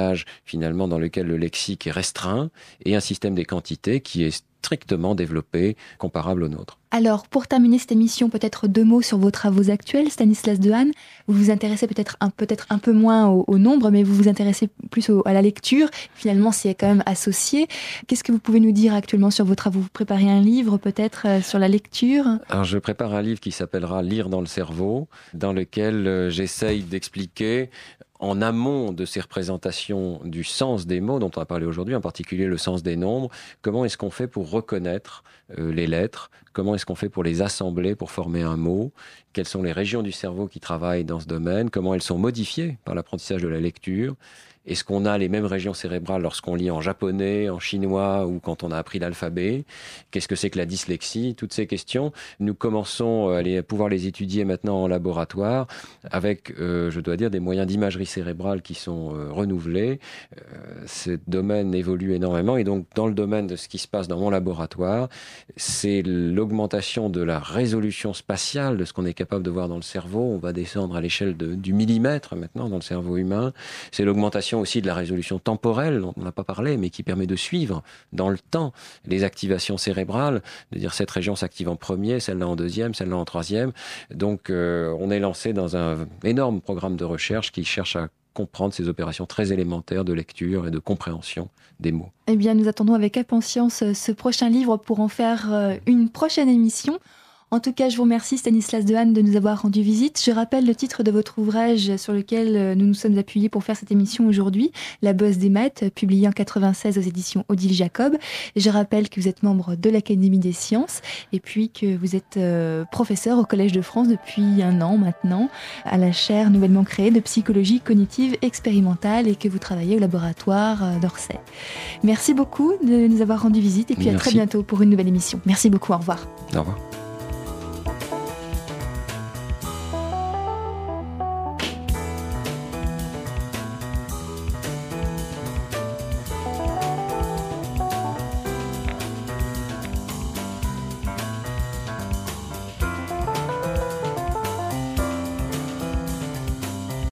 langage finalement dans lequel le lexique est restreint, et un système des quantités qui est strictement développé, comparable au nôtre. Alors, pour terminer cette émission, peut-être deux mots sur vos travaux actuels. Stanislas Dehaene, vous vous intéressez peut-être un, peut-être un peu moins au, au nombre, mais vous vous intéressez plus au, à la lecture. Finalement, c'est quand même associé. Qu'est-ce que vous pouvez nous dire actuellement sur vos travaux ? Vous préparez un livre peut-être euh, sur la lecture ? Alors, je prépare un livre qui s'appellera « Lire dans le cerveau », dans lequel euh, j'essaye d'expliquer en amont de ces représentations du sens des mots dont on a parlé aujourd'hui, en particulier le sens des nombres, comment est-ce qu'on fait pour reconnaître euh, les lettres, comment est-ce qu'on fait pour les assembler, pour former un mot, quelles sont les régions du cerveau qui travaillent dans ce domaine, comment elles sont modifiées par l'apprentissage de la lecture. Est-ce qu'on a les mêmes régions cérébrales lorsqu'on lit en japonais, en chinois ou quand on a appris l'alphabet ? Qu'est-ce que c'est que la dyslexie ? Toutes ces questions, nous commençons à, les, à pouvoir les étudier maintenant en laboratoire avec, euh, je dois dire, des moyens d'imagerie cérébrale qui sont euh, renouvelés. Euh, ce domaine évolue énormément et donc dans le domaine de ce qui se passe dans mon laboratoire, c'est l'augmentation de la résolution spatiale de ce qu'on est capable de voir dans le cerveau. On va descendre à l'échelle de, du millimètre maintenant dans le cerveau humain. C'est l'augmentation aussi de la résolution temporelle, dont on n'a pas parlé, mais qui permet de suivre dans le temps les activations cérébrales, de dire cette région s'active en premier, celle-là en deuxième, celle-là en troisième. Donc euh, on est lancé dans un énorme programme de recherche qui cherche à comprendre ces opérations très élémentaires de lecture et de compréhension des mots. Eh bien, nous attendons avec impatience ce prochain livre pour en faire une prochaine émission. En tout cas, je vous remercie Stanislas Dehaene de nous avoir rendu visite. Je rappelle le titre de votre ouvrage sur lequel nous nous sommes appuyés pour faire cette émission aujourd'hui, La bosse des maths, publié en quatre-vingt-seize aux éditions Odile Jacob. Je rappelle que vous êtes membre de l'Académie des sciences et puis que vous êtes euh, professeur au Collège de France depuis un an maintenant, à la chaire nouvellement créée de psychologie cognitive expérimentale et que vous travaillez au laboratoire d'Orsay. Merci beaucoup de nous avoir rendu visite et puis Merci. À très bientôt pour une nouvelle émission. Merci beaucoup, au revoir. Au revoir.